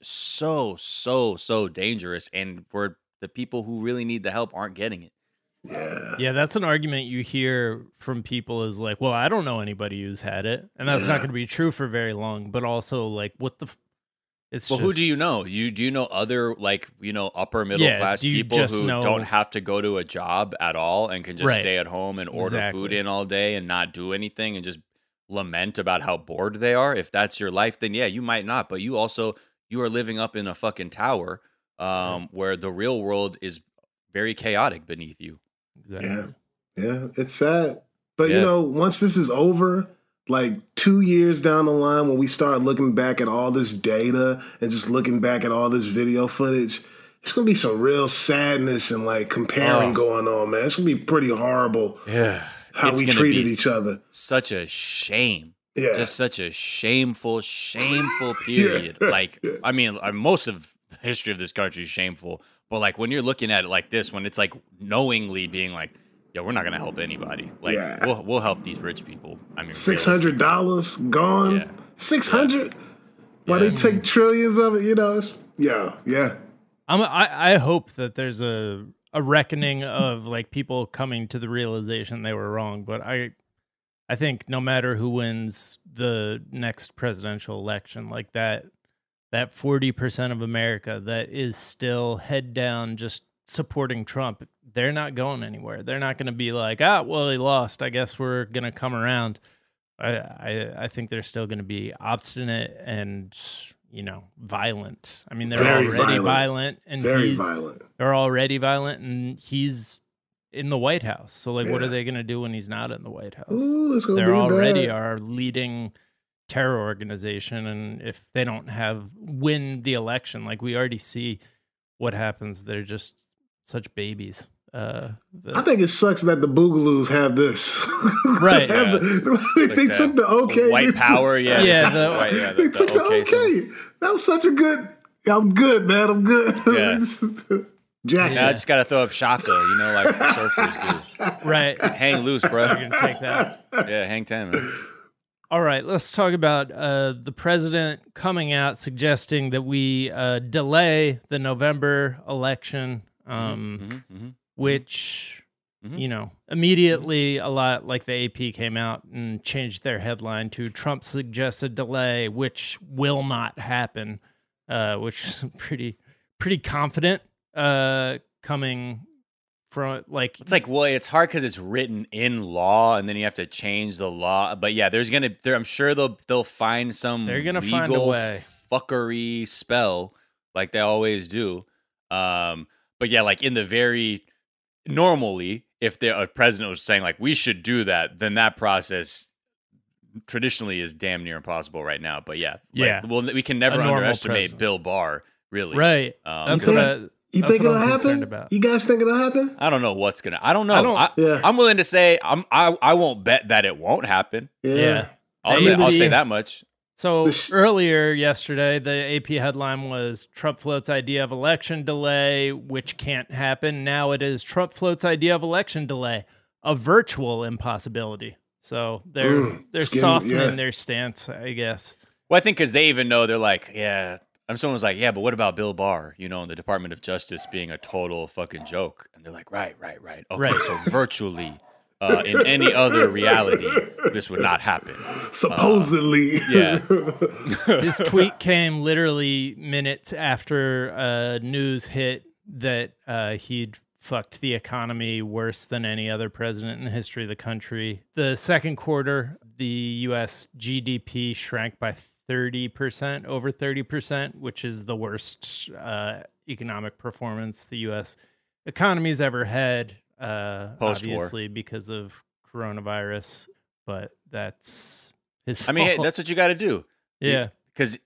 Speaker 6: so dangerous. And where the people who really need the help aren't getting it.
Speaker 4: Yeah, that's an argument you hear from people is like, well, I don't know anybody who's had it. And that's not going to be true for very long. But also, like, what the...
Speaker 6: who do you know? Do you know other upper middle class people who don't have to go to a job at all and can just stay at home and order food in all day and not do anything and just lament about how bored they are? If that's your life, then yeah, you might not. But you are living up in a fucking tower where the real world is very chaotic beneath you.
Speaker 4: Exactly.
Speaker 5: Yeah, it's sad. But once this is over, like 2 years down the line, when we start looking back at all this data and just looking back at all this video footage, it's gonna be some real sadness and like comparing going on, man. It's gonna be pretty horrible.
Speaker 6: Yeah,
Speaker 5: how we treated each other.
Speaker 6: Such a shame.
Speaker 5: Yeah,
Speaker 6: just such a shameful period. Like, I mean, most of the history of this country is shameful, but like when you're looking at it like this, when it's like knowingly being like, yeah, we're not gonna help anybody. Like, we'll help these rich people. I mean,
Speaker 5: $600 gone.
Speaker 6: Yeah.
Speaker 5: 600. Why they take trillions of it? You know. Yeah.
Speaker 4: I hope that there's a reckoning of like people coming to the realization they were wrong. But I think no matter who wins the next presidential election, like that 40% of America that is still head down just supporting Trump, they're not going anywhere. They're not going to be like, well, he lost, I guess we're going to come around. I think they're still going to be obstinate and, violent. I mean, they're already violent and they're already violent, and he's in the White House. So like, what are they going to do when he's not in the White House?
Speaker 5: Ooh,
Speaker 4: they're already our leading terror organization. And if they don't win the election, like we already see what happens, they're just such babies.
Speaker 5: I think it sucks that the Boogaloos have this.
Speaker 4: Right.
Speaker 5: They took the okay.
Speaker 6: White power, yeah.
Speaker 5: They took the okay. That was such a good. I'm good, man. I'm good.
Speaker 6: Yeah.
Speaker 5: Jack.
Speaker 6: I just got to throw up Shaka, like the surfers
Speaker 4: do. Right.
Speaker 6: Hang loose, bro.
Speaker 4: You're going to take that.
Speaker 6: Yeah, hang 10, man.
Speaker 4: All right, let's talk about the president coming out suggesting that we delay the November election, which, immediately a lot like the AP came out and changed their headline to Trump suggests a delay, which will not happen, which is pretty confident coming from like.
Speaker 6: It's like, well, it's hard because it's written in law and then you have to change the law. But yeah, I'm sure they'll find some
Speaker 4: find a way.
Speaker 6: Fuckery spell like they always do. But yeah, like in the very normally, if a president was saying like we should do that, then that process traditionally is damn near impossible right now. But yeah, well, we can never underestimate Bill Barr, really.
Speaker 4: Right.
Speaker 5: That's what you think it'll happen? You guys think it'll happen?
Speaker 6: I don't know what's gonna. I don't know. I'm willing to say I won't bet that it won't happen.
Speaker 4: Yeah.
Speaker 6: I'll say that much.
Speaker 4: So earlier yesterday, the AP headline was Trump floats idea of election delay, which can't happen. Now it is Trump floats idea of election delay, a virtual impossibility. So they're softening their stance, I guess.
Speaker 6: Well, I think because they even know, they're like, yeah. Someone was like, yeah, but what about Bill Barr, and the Department of Justice being a total fucking joke? And they're like, right. Okay, so virtually, in any other reality, this would not happen.
Speaker 5: Supposedly.
Speaker 6: Yeah.
Speaker 4: His tweet came literally minutes after news hit that he'd fucked the economy worse than any other president in the history of the country. The second quarter, the U.S. GDP shrank by 30%, over 30%, which is the worst economic performance the U.S. economy's ever had, obviously because of coronavirus. But that's his fault.
Speaker 6: I mean, hey, that's what you got to do.
Speaker 4: Yeah.
Speaker 6: Because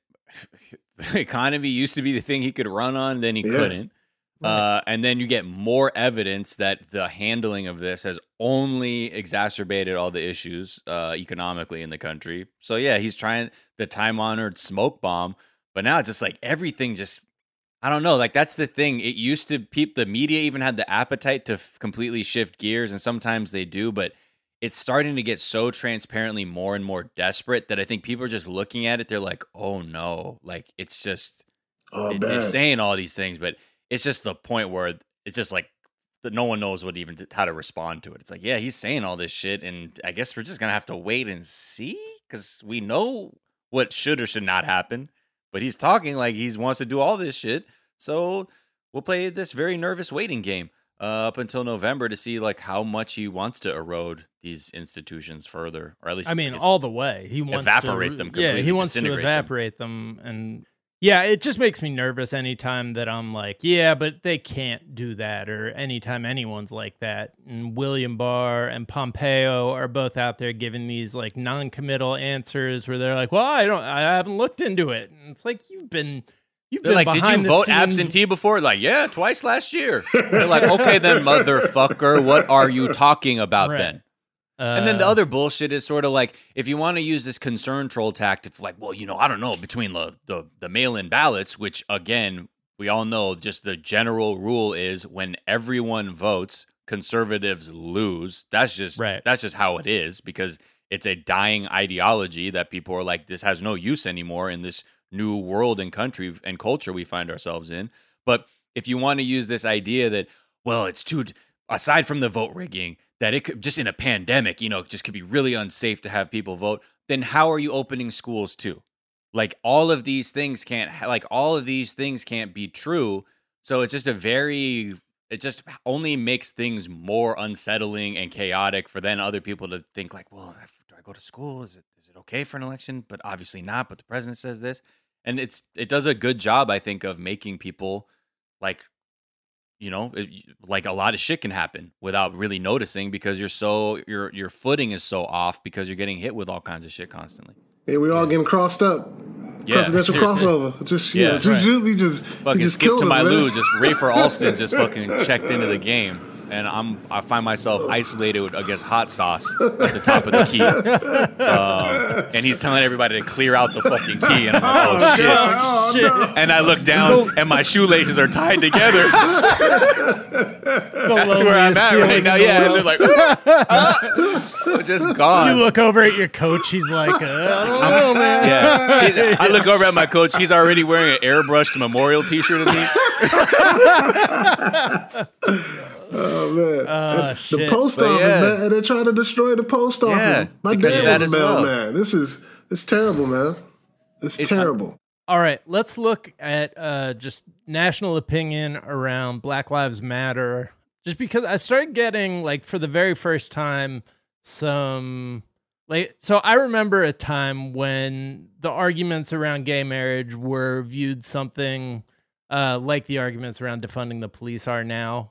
Speaker 6: the economy used to be the thing he could run on, then he couldn't. Right. And then you get more evidence that the handling of this has only exacerbated all the issues economically in the country. So yeah, he's trying the time-honored smoke bomb, but now it's just like everything just, I don't know, like that's the thing. It used to, the media even had the appetite to completely shift gears, and sometimes they do, but it's starting to get so transparently more and more desperate that I think people are just looking at it, they're like, oh no, like it's just, they're saying all these things, but it's just the point where it's just like that no one knows how to respond to it. It's like, yeah, he's saying all this shit, and I guess we're just gonna have to wait and see because we know what should or should not happen. But he's talking like he wants to do all this shit, so we'll play this very nervous waiting game up until November to see like how much he wants to erode these institutions further, or at least
Speaker 4: all the way. He wants
Speaker 6: evaporate them completely.
Speaker 4: Yeah, he wants to evaporate them and. Yeah, it just makes me nervous anytime that I'm like, yeah, but they can't do that, or anytime anyone's like that. And William Barr and Pompeo are both out there giving these like non-committal answers where they're like, well, I haven't looked into it. And it's like, you've been
Speaker 6: They're like, did you vote absentee before? Like, yeah, twice last year. They're like, okay, then, motherfucker, what are you talking about then? And then the other bullshit is sort of like, if you want to use this concern troll tactic, like, well, I don't know, between the mail-in ballots, which, again, we all know just the general rule is when everyone votes, conservatives lose. That's just how it is, because it's a dying ideology that people are like, this has no use anymore in this new world and country and culture we find ourselves in. But if you want to use this idea that, well, it's too, aside from the vote rigging, that it could just in a pandemic, just could be really unsafe to have people vote, then how are you opening schools too? Like all of these things can't be true. So it's just it just only makes things more unsettling and chaotic for then other people to think like, well, do I go to school? Is it okay for an election? But obviously not. But the president says this. And it does a good job, I think, of making people like, like a lot of shit can happen without really noticing, because your footing is so off because you're getting hit with all kinds of shit constantly.
Speaker 5: Yeah, we're all getting crossed up. Presidential crossover. We just
Speaker 6: skipped to my
Speaker 5: man.
Speaker 6: Lou. Just Rafer Alston just fucking checked into the game. And I find myself isolated against hot sauce at the top of the key. And he's telling everybody to clear out the fucking key. And I'm like, oh, shit. No. And I look down and my shoelaces are tied together. That's where I'm at right now. Yeah. And they're like, just gone.
Speaker 4: You look over at your coach. He's like, oh, man.
Speaker 6: Yeah. I look over at my coach. He's already wearing an airbrushed memorial t-shirt of me.
Speaker 5: Oh man! The post office, man. They're trying to destroy the post office. My dad was a mailman. It's terrible, man. It's terrible.
Speaker 4: All right, let's look at just national opinion around Black Lives Matter. Just because I started getting, like, for the very first time, so I remember a time when the arguments around gay marriage were viewed something like the arguments around defunding the police are now.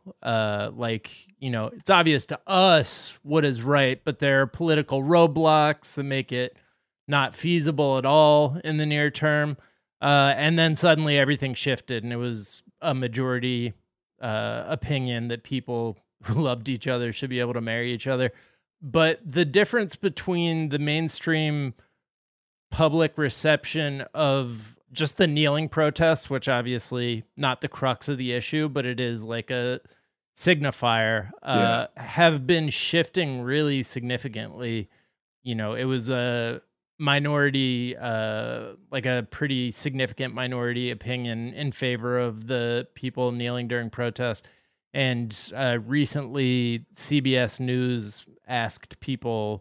Speaker 4: It's obvious to us what is right, but there are political roadblocks that make it not feasible at all in the near term. And then suddenly everything shifted, and it was a majority opinion that people who loved each other should be able to marry each other. But the difference between the mainstream public reception of just the kneeling protests, which obviously not the crux of the issue, but it is like a signifier, have been shifting really significantly. It was a minority, like a pretty significant minority opinion in favor of the people kneeling during protest. And recently CBS News asked people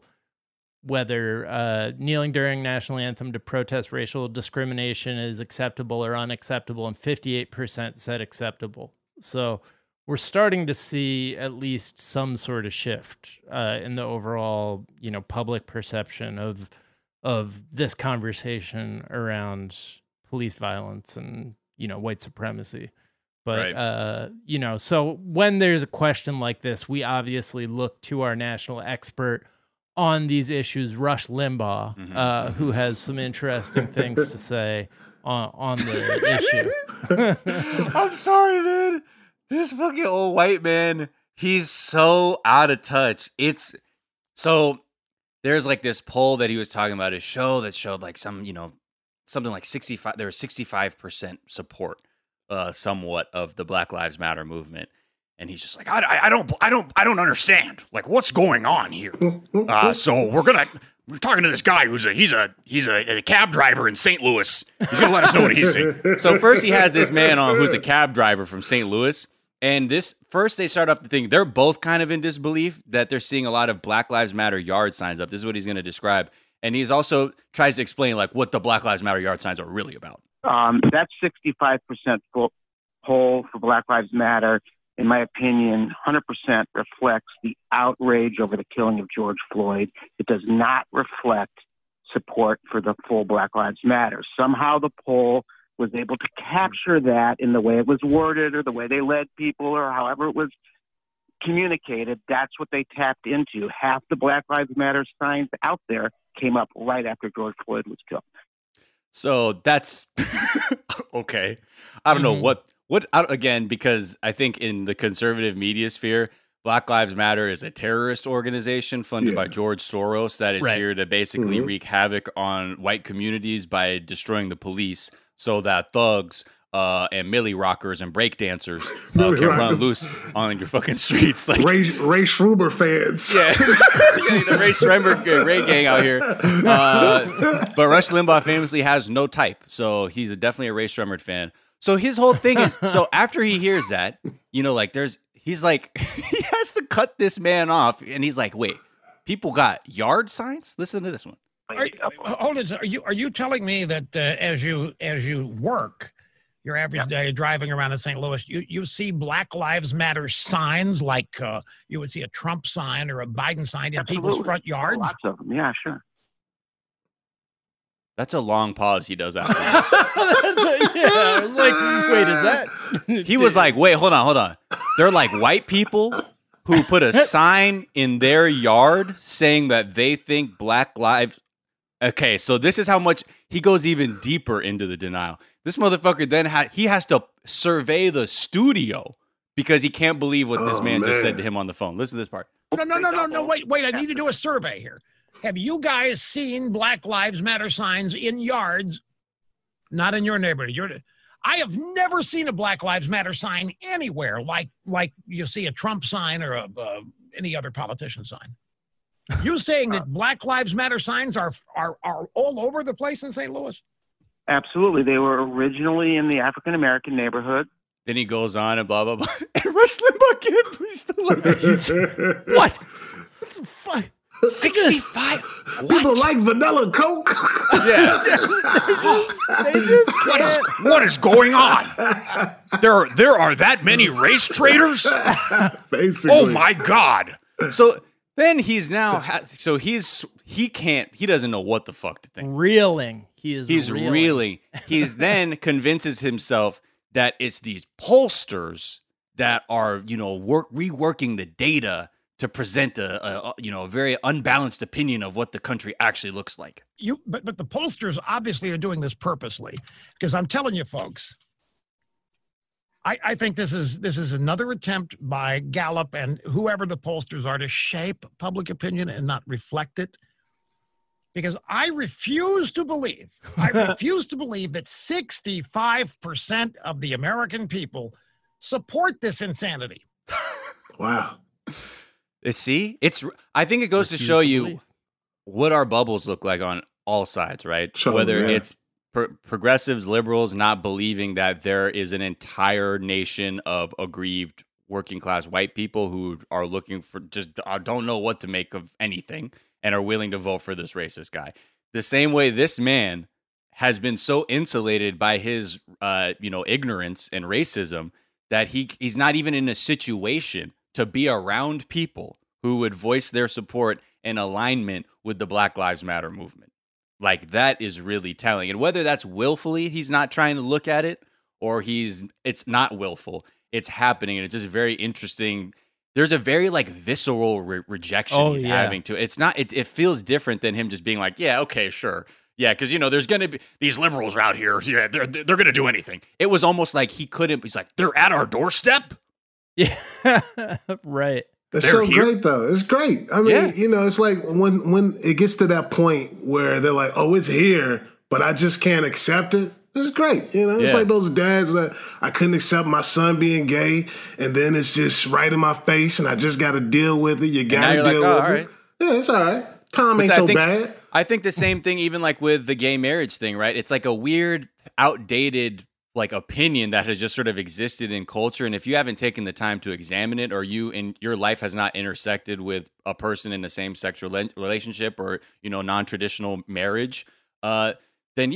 Speaker 4: whether kneeling during national anthem to protest racial discrimination is acceptable or unacceptable, and 58% said acceptable. So we're starting to see at least some sort of shift in the overall, public perception of this conversation around police violence and, white supremacy. But,
Speaker 6: right.
Speaker 4: So when there's a question like this, we obviously look to our national expert on these issues, Rush Limbaugh, who has some interesting things to say on the issue.
Speaker 6: I'm sorry, man. This fucking old white man, he's so out of touch. There's like this poll that he was talking about, a show that showed like something like 65, there was 65% support somewhat of the Black Lives Matter movement. And he's just like, I don't understand. Like, what's going on here? So we're talking to this guy he's a cab driver in St. Louis. He's gonna let us know what he's saying. So first he has this man on who's a cab driver from St. Louis, and first they start off the thing. They're both kind of in disbelief that they're seeing a lot of Black Lives Matter yard signs up. This is what he's going to describe, and he's also tries to explain like what the Black Lives Matter yard signs are really about.
Speaker 10: That 65% poll for Black Lives Matter, in my opinion, 100% reflects the outrage over the killing of George Floyd. It does not reflect support for the full Black Lives Matter. Somehow the poll was able to capture that in the way it was worded or the way they led people or however it was communicated. That's what they tapped into. Half the Black Lives Matter signs out there came up right after George Floyd was killed.
Speaker 6: So that's Okay. I don't know again, because I think in the conservative media sphere, Black Lives Matter is a terrorist organization funded by George Soros that is here to basically wreak havoc on white communities by destroying the police so that thugs and millie rockers and break dancers can run loose on your fucking streets. Like
Speaker 5: Ray Schreiber fans.
Speaker 6: Yeah. The Ray Schreiber Ray gang out here. But Rush Limbaugh famously has no type, so he's definitely a Ray Schreiber fan. So his whole thing is, so after he hears that, like he's like, he has to cut this man off, and he's like, wait, people got yard signs? Listen to this one.
Speaker 11: Hold it. Are you telling me that as you work your average day driving around in St. Louis, you see Black Lives Matter signs like you would see a Trump sign or a Biden sign in people's front yards?
Speaker 10: Lots of them. Yeah, sure.
Speaker 6: That's a long pause he does after.
Speaker 4: I was like, wait, is that?
Speaker 6: He was like, wait, hold on. They're like white people who put a sign in their yard saying that they think Black Lives. Okay, so this is how much he goes even deeper into the denial. This motherfucker then he has to survey the studio because he can't believe what this man just said to him on the phone. Listen to this part.
Speaker 11: No, wait, I need to do a survey here. Have you guys seen Black Lives Matter signs in yards? Not in your neighborhood. I have never seen a Black Lives Matter sign anywhere like you see a Trump sign or any other politician sign. You saying that Black Lives Matter signs are all over the place in St. Louis?
Speaker 10: Absolutely. They were originally in the African-American neighborhood.
Speaker 6: Then he goes on and blah, blah, blah. And Rush Limbaugh can't please still what? What's the fuck? 65.
Speaker 5: People like vanilla Coke.
Speaker 6: Yeah. What is going on? There are that many race traders?
Speaker 5: Basically.
Speaker 6: Oh my God. So then he doesn't know what the fuck to think.
Speaker 4: Reeling.
Speaker 6: He's reeling. He's then convinces himself that it's these pollsters that are, reworking the data to present a very unbalanced opinion of what the country actually looks like.
Speaker 11: But the pollsters obviously are doing this purposely, because I'm telling you, folks, I think this is another attempt by Gallup and whoever the pollsters are to shape public opinion and not reflect it. Because I refuse to believe that 65% of the American people support this insanity.
Speaker 5: Wow.
Speaker 6: See, I think it goes to show you what our bubbles look like on all sides, right? Whether it's progressives, liberals not believing that there is an entire nation of aggrieved working class white people who are looking for don't know what to make of anything and are willing to vote for this racist guy. The same way this man has been so insulated by his ignorance and racism that he's not even in a situation to be around people who would voice their support in alignment with the Black Lives Matter movement. Like, that is really telling. And whether that's willfully, he's not trying to look at it, or it's not willful, it's happening. And it's just very interesting. There's a very visceral rejection he's having to it. It's not, it feels different than him just being like, yeah, okay, sure. Yeah, because, there's going to be these liberals out here. Yeah, they're going to do anything. It was almost like he's like, they're at our doorstep?
Speaker 4: Yeah, right.
Speaker 5: That's so great, though. It's great. I mean, it's like when it gets to that point where they're like, oh, it's here, but I just can't accept it. It's great. It's like those dads that I couldn't accept my son being gay, and then it's just right in my face, and I just got to deal with it. You got to deal with it. Yeah, it's all right. Tom ain't so bad.
Speaker 6: I think the same thing, even with the gay marriage thing, right? It's like a weird, outdated opinion that has just sort of existed in culture. And if you haven't taken the time to examine it, or you in your life has not intersected with a person in the same sexual relationship or, non-traditional marriage, then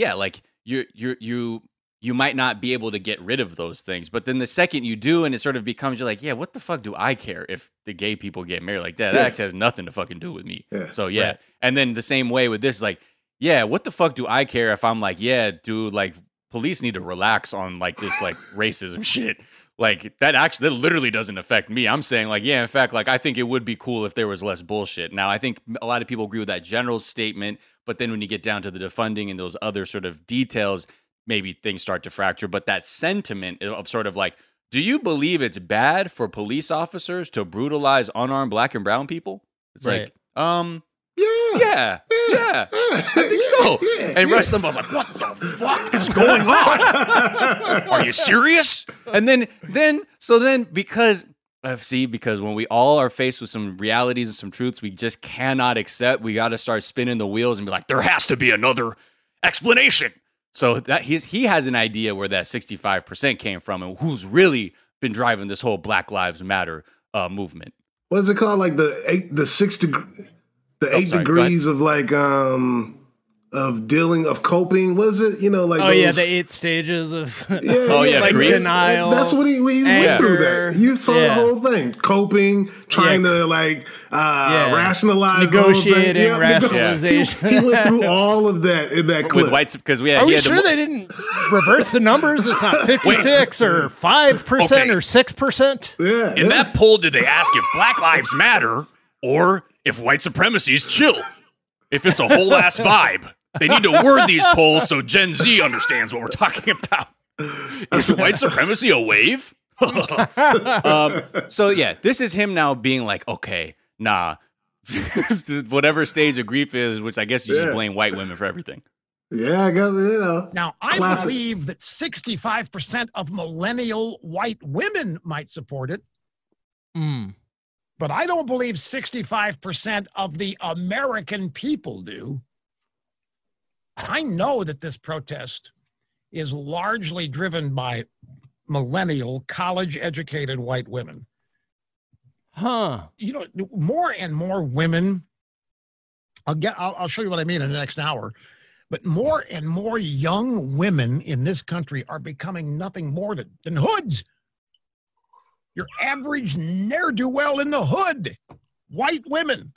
Speaker 6: you might not be able to get rid of those things. But then the second you do, and it sort of becomes, you're like, yeah, what the fuck do I care if the gay people get married like that? That actually has nothing to fucking do with me. Yeah. So yeah. Right. And then the same way with this, yeah, what the fuck do I care if I'm like, yeah, dude, police need to relax on this racism shit. That literally doesn't affect me. I'm saying in fact, I think it would be cool if there was less bullshit. Now, I think a lot of people agree with that general statement, but then when you get down to the defunding and those other sort of details, maybe things start to fracture. But that sentiment of sort of like, do you believe it's bad for police officers to brutalize unarmed black and brown people? It's like, yeah, I think so. And Rush Limbaugh's like, what the fuck is going on? Are you serious? And then because when we all are faced with some realities and some truths we just cannot accept, we got to start spinning the wheels and be like, there has to be another explanation. So that he has an idea where that 65% came from and who's really been driving this whole Black Lives Matter movement.
Speaker 5: What is it called? Like the 8 degrees of like of coping. Was it? You know, like
Speaker 4: the 8 stages of
Speaker 5: like
Speaker 4: denial.
Speaker 5: That's what he went through. That you saw the whole thing, coping, trying to rationalize,
Speaker 4: negotiating, rationalization.
Speaker 5: He went through all of that in that clip.
Speaker 6: With whites, because
Speaker 4: are we sure they didn't reverse the numbers? It's not 56 or 5% or 6%.
Speaker 5: Yeah.
Speaker 6: In that poll, did they ask if Black Lives Matter or if white supremacy is chill? If it's a whole ass vibe. They need to word these polls so Gen Z understands what we're talking about. Is white supremacy a wave? So yeah, this is him now being like, okay, nah, whatever stage of grief is, which I guess you just blame white women for everything.
Speaker 5: Yeah, I guess,
Speaker 11: Now, I believe that 65% of millennial white women might support it. But I don't believe 65% of the American people do. I know that this protest is largely driven by millennial, college-educated white women. You know, more and more women, I'll show you what I mean in the next hour, but more and more young women in this country are becoming nothing more than hoods. Your average ne'er-do-well in the hood. White women.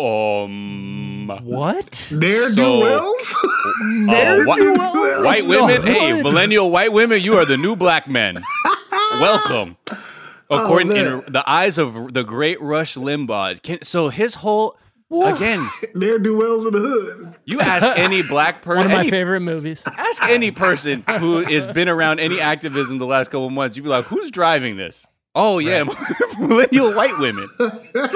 Speaker 4: What?
Speaker 5: Ne'er-do-wells?
Speaker 6: Ne'er-do-wells? White women? Hey, millennial white women, you are the new black men. Welcome. According in the eyes of the great Rush Limbaugh. So his whole... Again,
Speaker 5: ne'er-do-wells in the hood.
Speaker 6: You ask any black person,
Speaker 4: one of my favorite movies.
Speaker 6: Ask any person who has been around any activism the last couple of months. You'd be like, "Who's driving this?" Oh yeah, millennial white women. But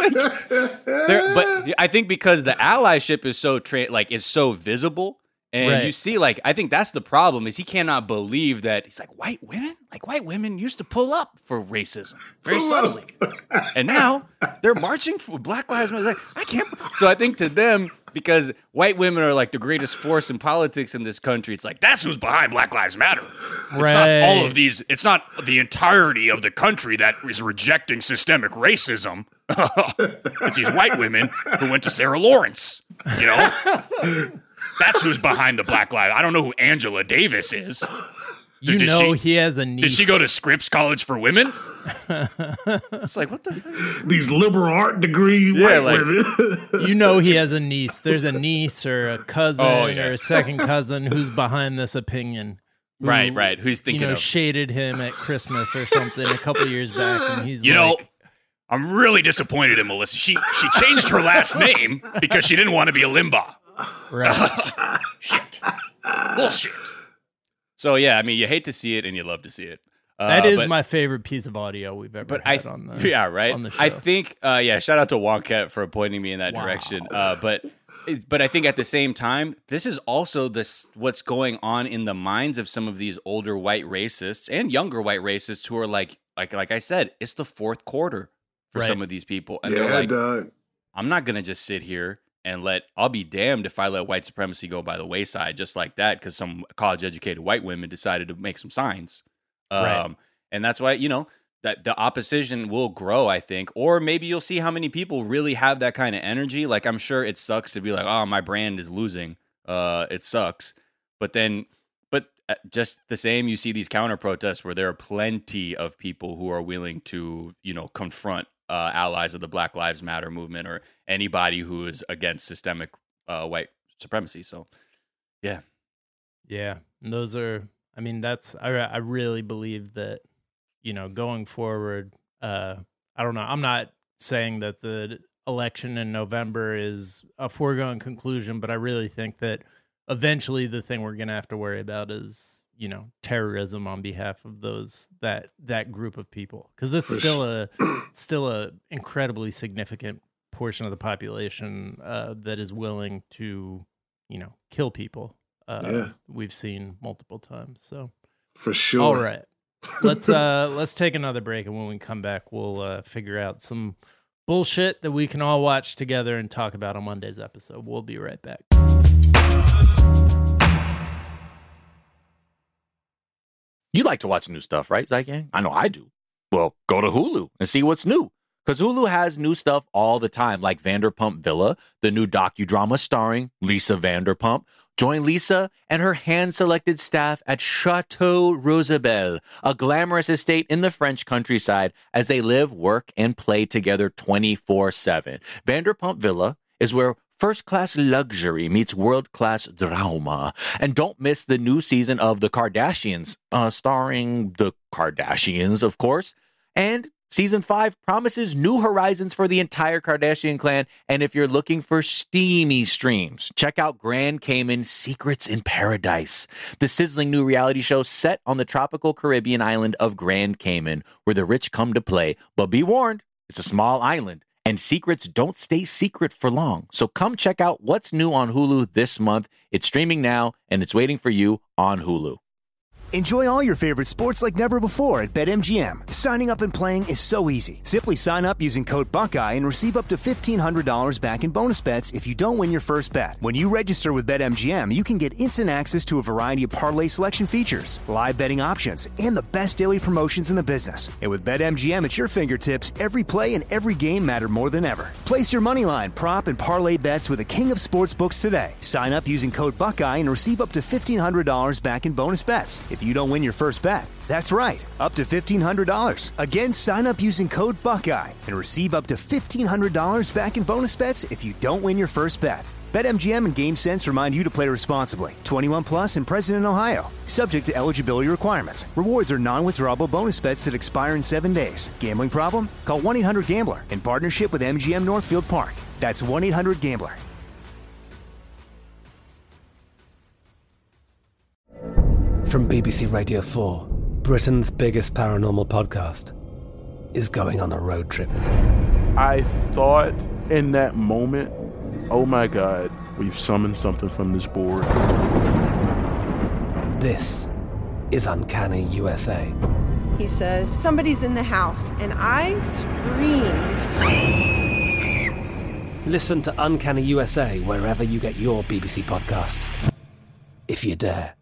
Speaker 6: I think because the allyship is so is so visible, and you see, I think that's the problem is he cannot believe that he's like white women used to pull up for racism very subtly, and now they're marching for Black Lives Matter. Like I can't. So I think to them, because white women are like the greatest force in politics in this country, it's like that's who's behind Black Lives Matter. It's not all of these. It's not the entirety of the country that is rejecting systemic racism. It's these white women who went to Sarah Lawrence. You know, that's who's behind the Black Lives. I don't know who Angela Davis is.
Speaker 4: He has a niece.
Speaker 6: Did she go to Scripps College for Women? It's like, what the fuck?
Speaker 5: These liberal art degree white women.
Speaker 4: He has a niece. There's a niece or a cousin or a second cousin who's behind this opinion.
Speaker 6: Right. Who's thinking
Speaker 4: shaded him at Christmas or something a couple years back. And he's
Speaker 6: I'm really disappointed in Melissa. She changed her last name because she didn't want to be a Limbaugh.
Speaker 4: Right.
Speaker 6: Shit. Bullshit. So, yeah, I mean, you hate to see it and you love to see it.
Speaker 4: That is my favorite piece of audio we've ever had on the on the show.
Speaker 6: I think, shout out to Wonket for pointing me in that direction. But I think at the same time, this is also what's going on in the minds of some of these older white racists and younger white racists who are like I said, it's the fourth quarter for some of these people. And they're like, I'm not going to just sit here and I'll be damned if I let white supremacy go by the wayside just like that because some college-educated white women decided to make some signs. And that's why, that the opposition will grow, I think. Or maybe you'll see how many people really have that kind of energy. Like, I'm sure it sucks to be like, oh, my brand is losing. It sucks. But just the same, you see these counter protests where there are plenty of people who are willing to, confront allies of the Black Lives Matter movement or anybody who is against systemic white supremacy. So, yeah.
Speaker 4: Yeah. And those are, I really believe that, going forward, I don't know. I'm not saying that the election in November is a foregone conclusion, but I really think that eventually the thing we're going to have to worry about is, terrorism on behalf of that group of people, because it's still a incredibly significant portion of the population that is willing to kill people. We've seen multiple times. So
Speaker 5: for sure.
Speaker 4: All right, let's take another break, and when we come back, we'll figure out some bullshit that we can all watch together and talk about on Monday's episode. We'll be right back.
Speaker 1: You like to watch new stuff, right, Zygang? I know I do. Well, go to Hulu and see what's new. Because Hulu has new stuff all the time, like Vanderpump Villa, the new docudrama starring Lisa Vanderpump. Join Lisa and her hand-selected staff at Chateau Rosabelle, a glamorous estate in the French countryside, as they live, work, and play together 24/7. Vanderpump Villa is where first-class luxury meets world-class drama. And don't miss the new season of The Kardashians, starring the Kardashians, of course. And Season 5 promises new horizons for the entire Kardashian clan. And if you're looking for steamy streams, check out Grand Cayman Secrets in Paradise, the sizzling new reality show set on the tropical Caribbean island of Grand Cayman, where the rich come to play. But be warned, it's a small island, and secrets don't stay secret for long. So come check out what's new on Hulu this month. It's streaming now, and it's waiting for you on Hulu.
Speaker 2: Enjoy all your favorite sports like never before at BetMGM. Signing up and playing is so easy. Simply sign up using code Buckeye and receive up to $1,500 back in bonus bets if you don't win your first bet. When you register with BetMGM, you can get instant access to a variety of parlay selection features, live betting options, and the best daily promotions in the business. And with BetMGM at your fingertips, every play and every game matter more than ever. Place your moneyline, prop, and parlay bets with the king of sportsbooks today. Sign up using code Buckeye and receive up to $1,500 back in bonus bets if you don't win your first bet. That's right, up to $1,500. Again, sign up using code Buckeye and receive up to $1,500 back in bonus bets if you don't win your first bet. BetMGM and GameSense remind you to play responsibly. 21 plus and present in Ohio. Subject to eligibility requirements. Rewards are non-withdrawable bonus bets that expire in 7 days. Gambling problem? Call 1-800-GAMBLER in partnership with MGM Northfield Park. That's 1-800-GAMBLER.
Speaker 12: From BBC Radio 4, Britain's biggest paranormal podcast is going on a road trip.
Speaker 13: I thought in that moment, oh my God, we've summoned something from this board.
Speaker 12: This is Uncanny USA.
Speaker 14: He says, somebody's in the house, and I screamed.
Speaker 12: Listen to Uncanny USA wherever you get your BBC podcasts, if you dare.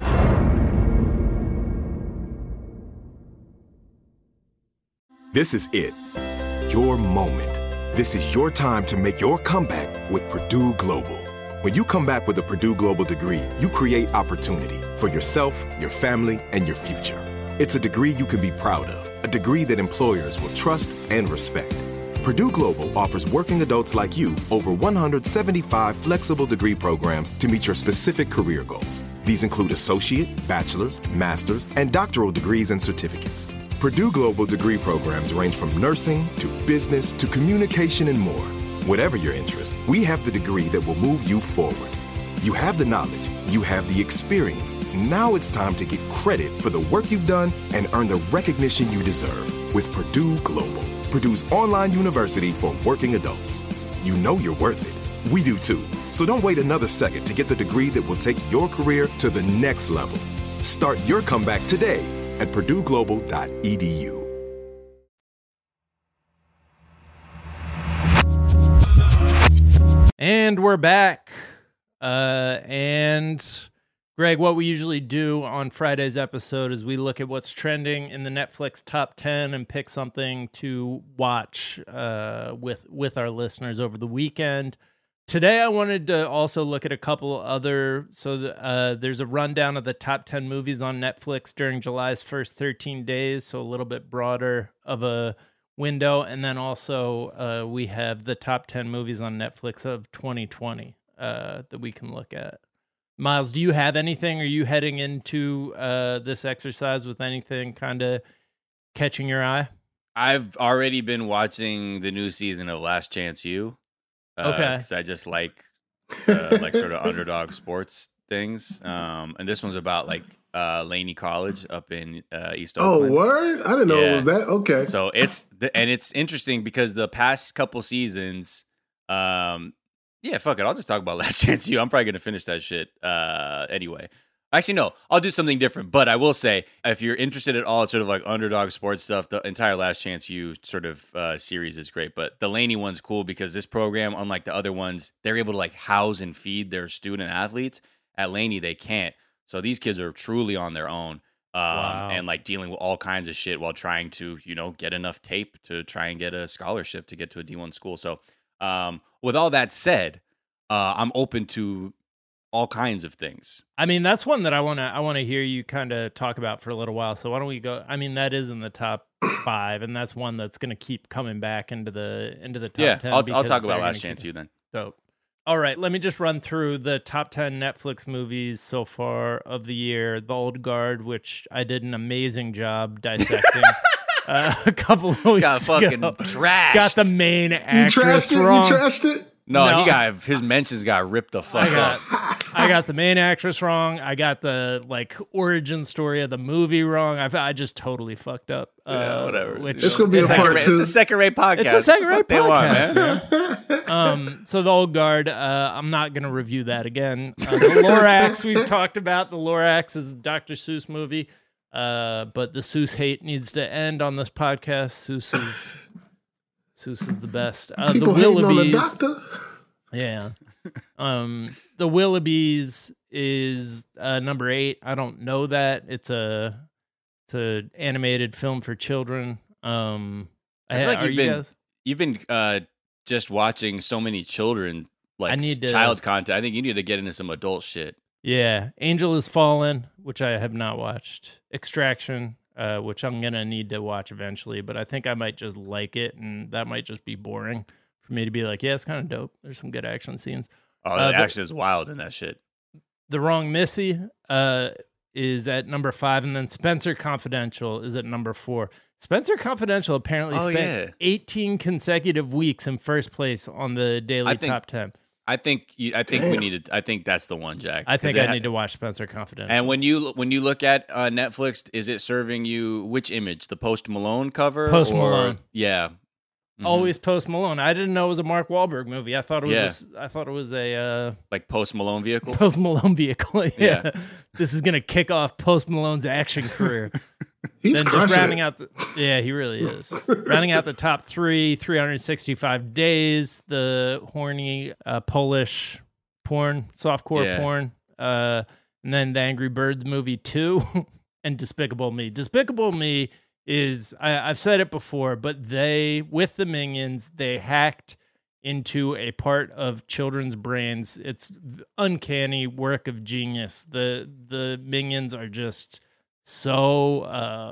Speaker 7: This is it. Your moment. This is your time to make your comeback with Purdue Global. When you come back with a Purdue Global degree, you create opportunity for yourself, your family, and your future. It's a degree you can be proud of, a degree that employers will trust and respect. Purdue Global offers working adults like you over 175 flexible degree programs to meet your specific career goals. These include associate, bachelor's, master's, and doctoral degrees and certificates. Purdue Global degree programs range from nursing to business to communication and more. Whatever your interest, we have the degree that will move you forward. You have the knowledge, you have the experience. Now it's time to get credit for the work you've done and earn the recognition you deserve with Purdue Global, Purdue's online university for working adults. You know you're worth it. We do too. So don't wait another second to get the degree that will take your career to the next level. Start your comeback today at purdueglobal.edu.
Speaker 4: And we're back. And Greg, what we usually do on Friday's episode is we look at what's trending in the Netflix top 10 and pick something to watch with our listeners over the weekend. Today, I wanted to also look at a couple other, there's a rundown of the top 10 movies on Netflix during July's first 13 days, so a little bit broader of a window. And then also we have the top 10 movies on Netflix of 2020 that we can look at. Miles, do you have anything? Are you heading into this exercise with anything kind of catching your eye?
Speaker 6: I've already been watching the new season of Last Chance U.
Speaker 4: Okay.
Speaker 6: Because I just like sort of underdog sports things. And this one's about like Laney College up in East
Speaker 5: Oh,
Speaker 6: Oakland.
Speaker 5: word? I didn't know it was that. Okay.
Speaker 6: So it's interesting because the past couple seasons, yeah, fuck it. I'll just talk about Last Chance U. I'm probably gonna finish that shit anyway. Actually, no, I'll do something different. But I will say, if you're interested at all, it's sort of like underdog sports stuff. The entire Last Chance U sort of series is great. But the Laney one's cool because this program, unlike the other ones, they're able to like house and feed their student athletes. At Laney, they can't. So these kids are truly on their own and like dealing with all kinds of shit while trying to, get enough tape to try and get a scholarship to get to a D1 school. So with all that said, I'm open to all kinds of things.
Speaker 4: I mean, that's one that I want to hear you kind of talk about for a little while. So why don't we go? I mean, that is in the top 5, and that's one that's going to keep coming back into the top 10.
Speaker 6: I'll talk about Last Chance U then.
Speaker 4: Dope. All right, let me just run through the top 10 Netflix movies so far of the year. The Old Guard, which I did an amazing job dissecting a couple of weeks ago.
Speaker 6: Trashed.
Speaker 4: Got the main actress wrong.
Speaker 5: You trashed it?
Speaker 6: No, his mentions got ripped the fuck up.
Speaker 4: I got the main actress wrong. I got the origin story of the movie wrong. I just totally fucked up.
Speaker 6: Whatever.
Speaker 5: It's gonna be a part 2.
Speaker 6: It's a second-rate podcast.
Speaker 4: It's a second-rate
Speaker 6: podcast,
Speaker 4: man. So the Old Guard. I'm not gonna review that again. The Lorax we've talked about. The Lorax is a Dr. Seuss movie, but the Seuss hate needs to end on this podcast. Seuss is the best. The Willoughbys. Yeah. The Willoughbys is number 8. I don't know that. It's an animated film for children. I
Speaker 6: feel like you've been just watching so many children child content. I think you need to get into some adult shit.
Speaker 4: Yeah. Angel Has Fallen, which I have not watched. Extraction, which I'm going to need to watch eventually, but I think I might just like it, and that might just be boring for me to be like, yeah, it's kind of dope. There's some good action scenes.
Speaker 6: Oh, the action is wild in that shit.
Speaker 4: The Wrong Missy is at number 5, and then Spencer Confidential is at number 4. Spencer Confidential apparently spent 18 consecutive weeks in first place on the daily top 10.
Speaker 6: I think we need to. I think that's the one, Jack.
Speaker 4: I think I need to watch Spencer Confidential.
Speaker 6: And when you look at Netflix, is it serving you which image? The Post Malone cover?
Speaker 4: Post Malone.
Speaker 6: Yeah. Mm-hmm.
Speaker 4: Always Post Malone. I didn't know it was a Mark Wahlberg movie. I thought it was a
Speaker 6: like Post Malone vehicle.
Speaker 4: Post Malone vehicle. Yeah. This is gonna kick off Post Malone's action career.
Speaker 5: He's
Speaker 4: just rounding out. He really is. Rounding out the top 3, 365 Days, the horny Polish porn, softcore porn, and then the Angry Birds movie 2, and Despicable Me. Despicable Me is, I've said it before, but with the Minions, they hacked into a part of children's brains. It's uncanny work of genius. The Minions are just so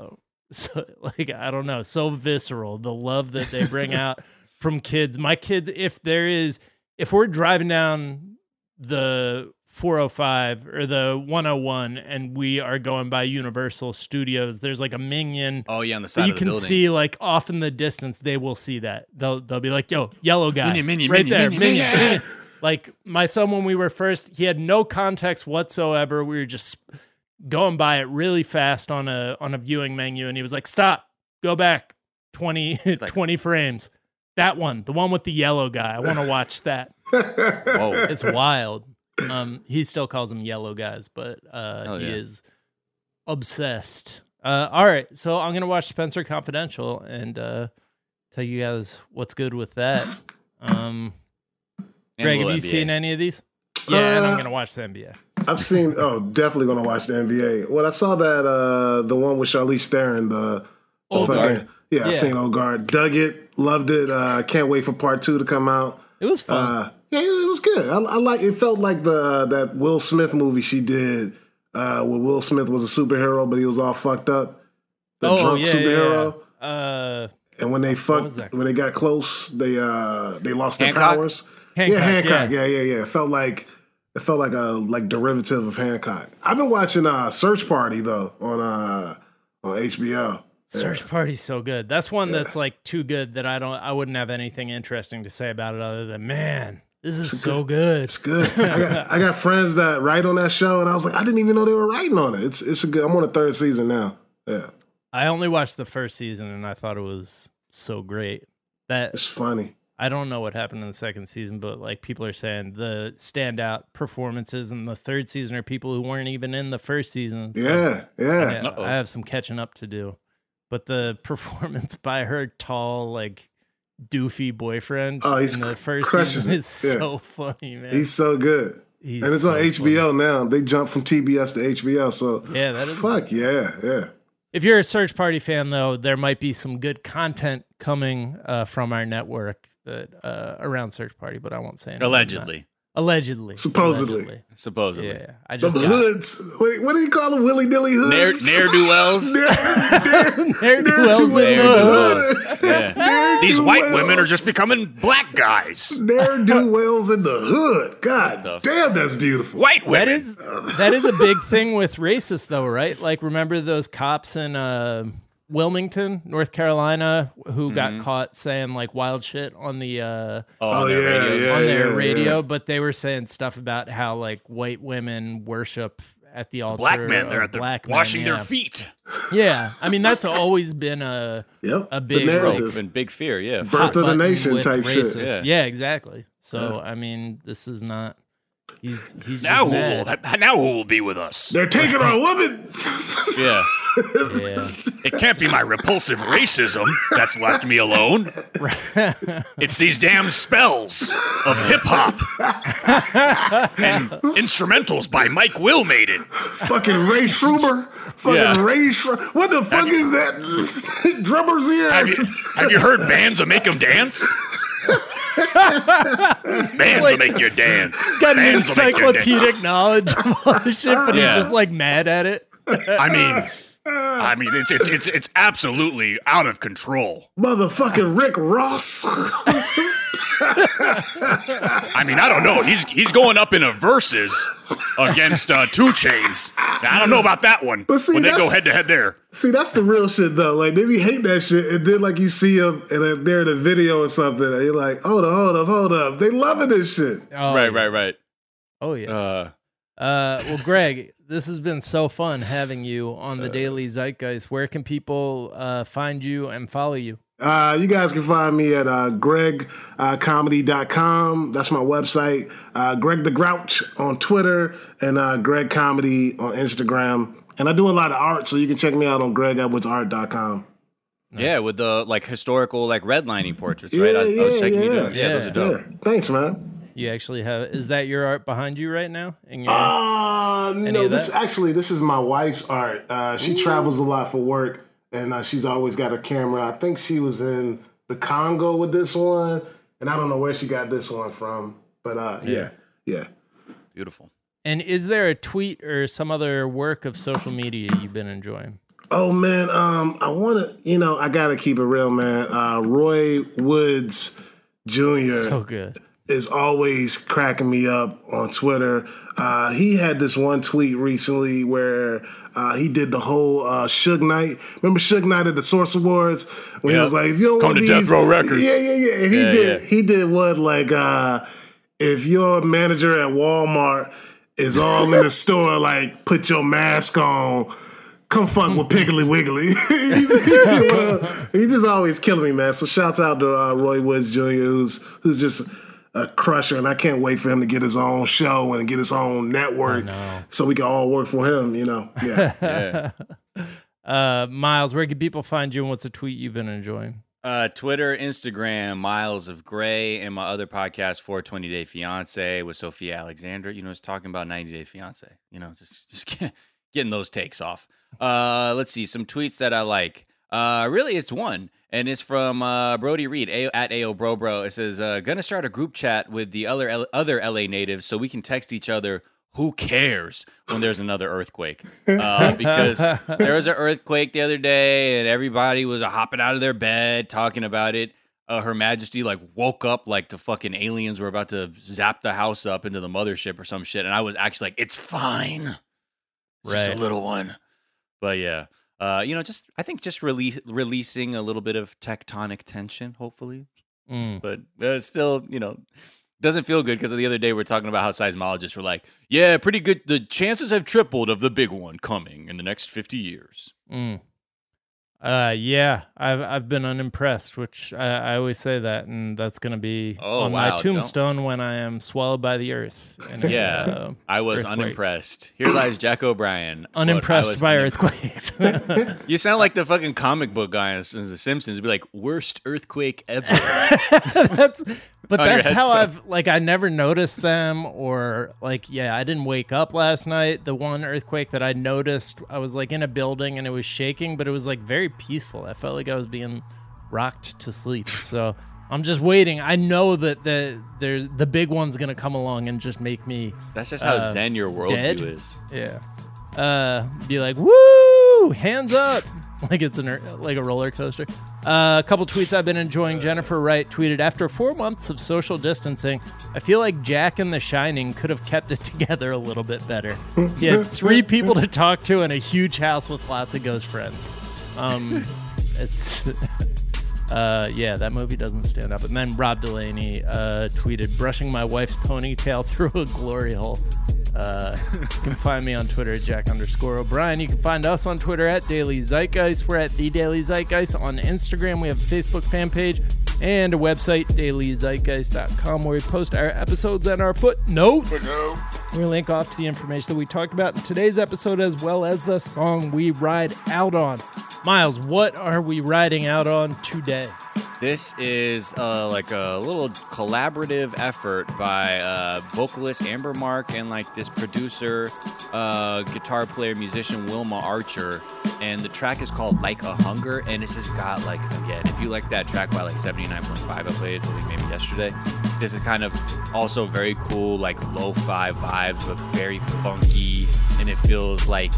Speaker 4: I don't know, so visceral. The love that they bring out from kids. My kids, if we're driving down the 405 or the 101 and we are going by Universal Studios, there's like a Minion.
Speaker 6: Oh yeah, on the side of the building.
Speaker 4: You can see like off in the distance, they will see that. They'll be like, yo, yellow guy.
Speaker 6: Minion,
Speaker 4: right
Speaker 6: Minion,
Speaker 4: there.
Speaker 6: Minion.
Speaker 4: Like my son, when we were first, he had no context whatsoever. We were just going by it really fast on a viewing menu, and he was like, stop, go back 20 frames. That one, the one with the yellow guy. I want to watch that.
Speaker 6: Whoa.
Speaker 4: It's wild. He still calls them yellow guys, but he is obsessed. All right, so I'm going to watch Spencer Confidential and tell you guys what's good with that. Greg, have you seen any of these? Yeah, and I'm going to watch the NBA.
Speaker 5: I've seen, definitely going to watch the NBA. Well, I saw that, the one with Charlize Theron, the
Speaker 4: Old Guard.
Speaker 5: Yeah, I've seen Old Guard. Dug it, loved it. Can't wait for part 2 to come out.
Speaker 4: It was fun.
Speaker 5: Yeah, it was good. I like. It felt like that Will Smith movie she did, where Will Smith was a superhero, but he was all fucked up. The drunk superhero.
Speaker 4: Yeah.
Speaker 5: And when they when they got close, they lost their
Speaker 6: Hancock?
Speaker 5: powers.
Speaker 4: Hancock,
Speaker 5: Yeah. It felt like a derivative of Hancock. I've been watching Search Party though on HBO.
Speaker 4: Search Party's so good. That's one that's like too good that I wouldn't have anything interesting to say about it other than, man, This is so good.
Speaker 5: It's good. I got friends that write on that show, and I was like, I didn't even know they were writing on it. It's a good. I'm on the 3rd season now. Yeah.
Speaker 4: I only watched the first season, and I thought it was so great. That
Speaker 5: it's funny.
Speaker 4: I don't know what happened in the 2nd season, but like people are saying the standout performances in the 3rd season are people who weren't even in the 1st season. So
Speaker 5: yeah.
Speaker 4: I have some catching up to do. But the performance by her tall, like doofy boyfriend in the first season is so funny, man.
Speaker 5: He's so good. And it's so on HBO now. They jumped from TBS to HBO. So
Speaker 4: yeah, that is
Speaker 5: fuck yeah.
Speaker 4: If you're a Search Party fan, though, there might be some good content coming from our network that around Search Party, but I won't say anything. Allegedly.
Speaker 5: Supposedly.
Speaker 4: Yeah. I just
Speaker 5: the hoods. Wait, what do you call them? Willy-nilly hoods?
Speaker 6: Ne'er-do-wells.
Speaker 4: Ne'er-do-wells in the hood.
Speaker 6: Yeah. These white women are just becoming black guys.
Speaker 5: Ne'er-do-wells in the hood. God damn, that's beautiful.
Speaker 6: White women.
Speaker 4: That is a big thing with racists, though, right? Like, remember those cops in Wilmington, North Carolina, who got caught saying like wild shit on the radio, but they were saying stuff about how like white women worship at the altar.
Speaker 6: Black men, they're at the washing their feet.
Speaker 4: Yeah, I mean that's always been a big
Speaker 6: trope and big fear. Yeah,
Speaker 5: birth of the nation type
Speaker 4: racists.
Speaker 5: shit.
Speaker 4: Yeah, exactly. So I mean, this is not. He's
Speaker 6: now
Speaker 4: who
Speaker 6: will be with us?
Speaker 5: They're taking our woman.
Speaker 6: Yeah. It can't be my repulsive racism that's left me alone. It's these damn spells of hip hop and instrumentals by Mike Will made it.
Speaker 5: Fucking Ray Schreiber. Ray Schreiber. What the fuck is that? Drummer's ear.
Speaker 6: Have you heard bands that make them dance? Bands will make you dance.
Speaker 4: He's got an encyclopedic knowledge of all this shit, but he's just like mad at it.
Speaker 6: I mean, it's absolutely out of control.
Speaker 5: Motherfucking Rick Ross.
Speaker 6: I mean, I don't know. He's going up in a versus against 2 Chainz. Now, I don't know about that one.
Speaker 5: But see,
Speaker 6: when they go head to head there.
Speaker 5: See, that's the real shit though. Like they be hating that shit, and then like you see them and they're in a video or something, and you're like, hold up. They loving this shit.
Speaker 4: Oh,
Speaker 6: Right.
Speaker 4: Oh yeah. Well, Greg, this has been so fun having you on the Daily Zeitgeist. Where can people find you and follow you?
Speaker 5: You guys can find me at gregcomedy.com. That's my website. Greg the Grouch on Twitter and Greg Comedy on Instagram. And I do a lot of art, so you can check me out on gregedwardsart.com.
Speaker 6: Yeah, with the like historical like redlining portraits, right? I was checking you down. Yeah, those are dope.
Speaker 5: Yeah. Thanks, man.
Speaker 4: You actually have? Is that your art behind you right now?
Speaker 5: No. This is my wife's art. She travels a lot for work, and she's always got a camera. I think she was in the Congo with this one, and I don't know where she got this one from. But yeah.
Speaker 6: Beautiful.
Speaker 4: And is there a tweet or some other work of social media you've been enjoying?
Speaker 5: Oh man, I want to. I gotta keep it real, man. Roy Woods Jr.
Speaker 4: So good.
Speaker 5: Is always cracking me up on Twitter. He had this one tweet recently where he did the whole Suge Knight. Remember Suge Knight at the Source Awards when he was like, "If you don't
Speaker 6: come to Death Row Records."
Speaker 5: Yeah. And he did what like if your manager at Walmart is all in the store, like put your mask on. Come fuck with Piggly Wiggly. He's just always killing me, man. So shouts out to Roy Woods Jr., who's just a crusher, and I can't wait for him to get his own show and get his own network so we can all work for him, Yeah.
Speaker 4: Miles, where can people find you and what's a tweet you've been enjoying?
Speaker 6: Twitter, Instagram, Miles of Gray, and my other podcast, 420 Day Fiance with Sophia Alexander. It's talking about 90 Day Fiance. Just getting those takes off. Let's see, some tweets that I like. Really, it's one. And it's from Brody Reed, at AOBroBro. It says, gonna start a group chat with the other LA natives so we can text each other, who cares, when there's another earthquake. Because there was an earthquake the other day, and everybody was hopping out of their bed, talking about it. Her Majesty, woke up like the fucking aliens were about to zap the house up into the mothership or some shit. And I was actually like, it's fine. It's just a little one. But yeah. I think just releasing a little bit of tectonic tension, hopefully. But still, doesn't feel good because the other day we were talking about how seismologists were like, yeah, pretty good. The chances have tripled of the big one coming in the next 50 years.
Speaker 4: Yeah, I've been unimpressed, which I always say that, and that's going to be on my tombstone when I am swallowed by the earth.
Speaker 6: I was
Speaker 4: earthquake.
Speaker 6: Unimpressed. Here lies Jack O'Brien.
Speaker 4: Unimpressed by earthquakes.
Speaker 6: You sound like the fucking comic book guy in The Simpsons. It'd be like, worst earthquake ever.
Speaker 4: That's how I never noticed them, or I didn't wake up last night. The one earthquake that I noticed, I was like in a building and it was shaking, but it was like very peaceful. I felt like I was being rocked to sleep. So I'm just waiting. I know that the big one's gonna come along and just make me.
Speaker 6: That's just how zen your worldview is.
Speaker 4: Yeah. Be like, woo, hands up. Like it's like a roller coaster. A couple tweets I've been enjoying. Jennifer Wright tweeted, after 4 months of social distancing, I feel like Jack in The Shining could have kept it together a little bit better. He had 3 people to talk to in a huge house with lots of ghost friends. That movie doesn't stand up. And then Rob Delaney tweeted, brushing my wife's ponytail through a glory hole. You can find me on Twitter at Jack_O'Brien. You can find us on Twitter at Daily Zeitgeist. We're at The Daily Zeitgeist. On Instagram, we have a Facebook fan page and a website, dailyzeitgeist.com, where we post our episodes and our footnotes. We link off to the information that we talked about in today's episode, as well as the song we ride out on. Miles, what are we riding out on today?
Speaker 6: This is like a little collaborative effort by vocalist Amber Mark and like this producer, guitar player, musician Wilma Archer. And the track is called Like a Hunger. And this has got like, again, if you like that track by like 79.5 I played maybe yesterday, this is kind of also very cool, like lo-fi vibes, but very funky. And it feels like,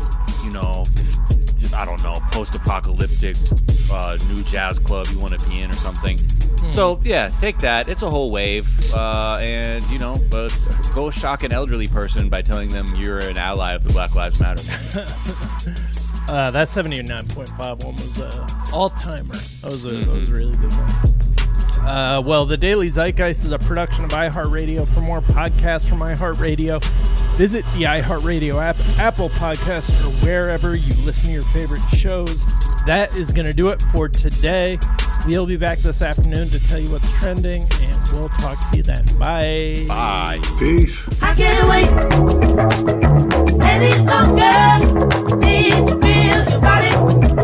Speaker 6: I don't know, post-apocalyptic new jazz club you want to be in or something. So, yeah, take that. It's a whole wave. And, go shock an elderly person by telling them you're an ally of the Black Lives Matter.
Speaker 4: That 79.5 one was all-timer. That was a really good one. Well, The Daily Zeitgeist is a production of iHeartRadio. For more podcasts from iHeartRadio, visit the iHeartRadio app, Apple Podcasts, or wherever you listen to your favorite shows. That is going to do it for today. We'll be back this afternoon to tell you what's trending, and we'll talk to you then. Bye.
Speaker 6: Bye.
Speaker 5: Peace.
Speaker 15: I can't wait any longer. Need to feel your body.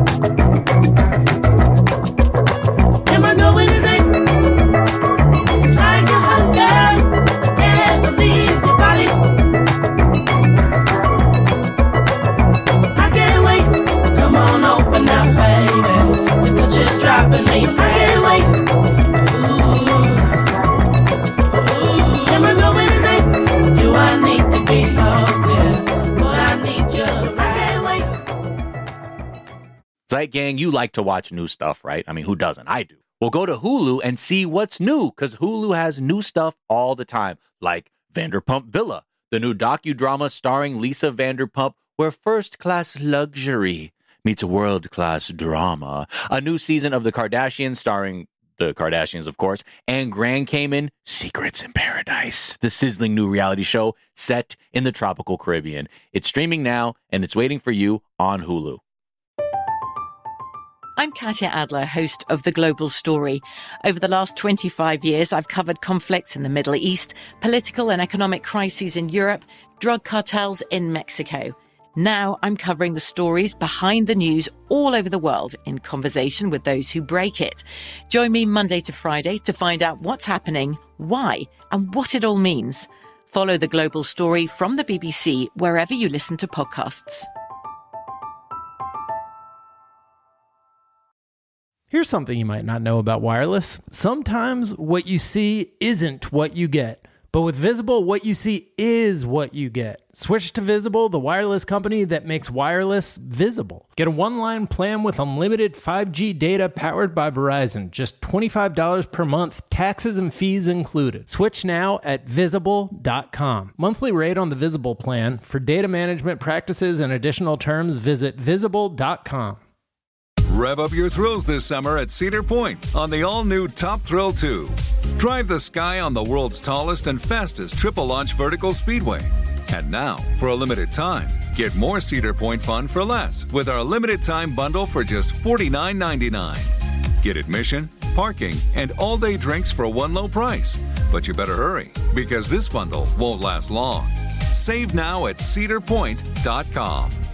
Speaker 15: Am I going insane? It's like a hunger that never leaves your body. I can't wait. Come on, open up, baby. Your touch is driving me crazy. I can't wait. Ooh. Am I going insane? Do I need to be hugged? Boy, I need you. I can't wait.
Speaker 1: Zeit Gang, you like to watch new stuff, right? I mean, who doesn't? I do. Well, go to Hulu and see what's new, because Hulu has new stuff all the time, like Vanderpump Villa, the new docudrama starring Lisa Vanderpump, where first-class luxury meets world-class drama. A new season of The Kardashians starring the Kardashians, of course, and Grand Cayman, Secrets in Paradise, the sizzling new reality show set in the tropical Caribbean. It's streaming now, and it's waiting for you on Hulu.
Speaker 3: I'm Katya Adler, host of The Global Story. Over the last 25 years, I've covered conflicts in the Middle East, political and economic crises in Europe, drug cartels in Mexico. Now I'm covering the stories behind the news all over the world in conversation with those who break it. Join me Monday to Friday to find out what's happening, why, and what it all means. Follow The Global Story from the BBC wherever you listen to podcasts.
Speaker 4: Here's something you might not know about wireless. Sometimes what you see isn't what you get. But with Visible, what you see is what you get. Switch to Visible, the wireless company that makes wireless visible. Get a one-line plan with unlimited 5G data powered by Verizon. Just $25 per month, taxes and fees included. Switch now at Visible.com. Monthly rate on the Visible plan. For data management practices and additional terms, visit Visible.com.
Speaker 16: Rev up your thrills this summer at Cedar Point on the all-new Top Thrill 2. Drive the sky on the world's tallest and fastest triple-launch vertical speedway. And now, for a limited time, get more Cedar Point fun for less with our limited-time bundle for just $49.99. Get admission, parking, and all-day drinks for one low price. But you better hurry, because this bundle won't last long. Save now at cedarpoint.com.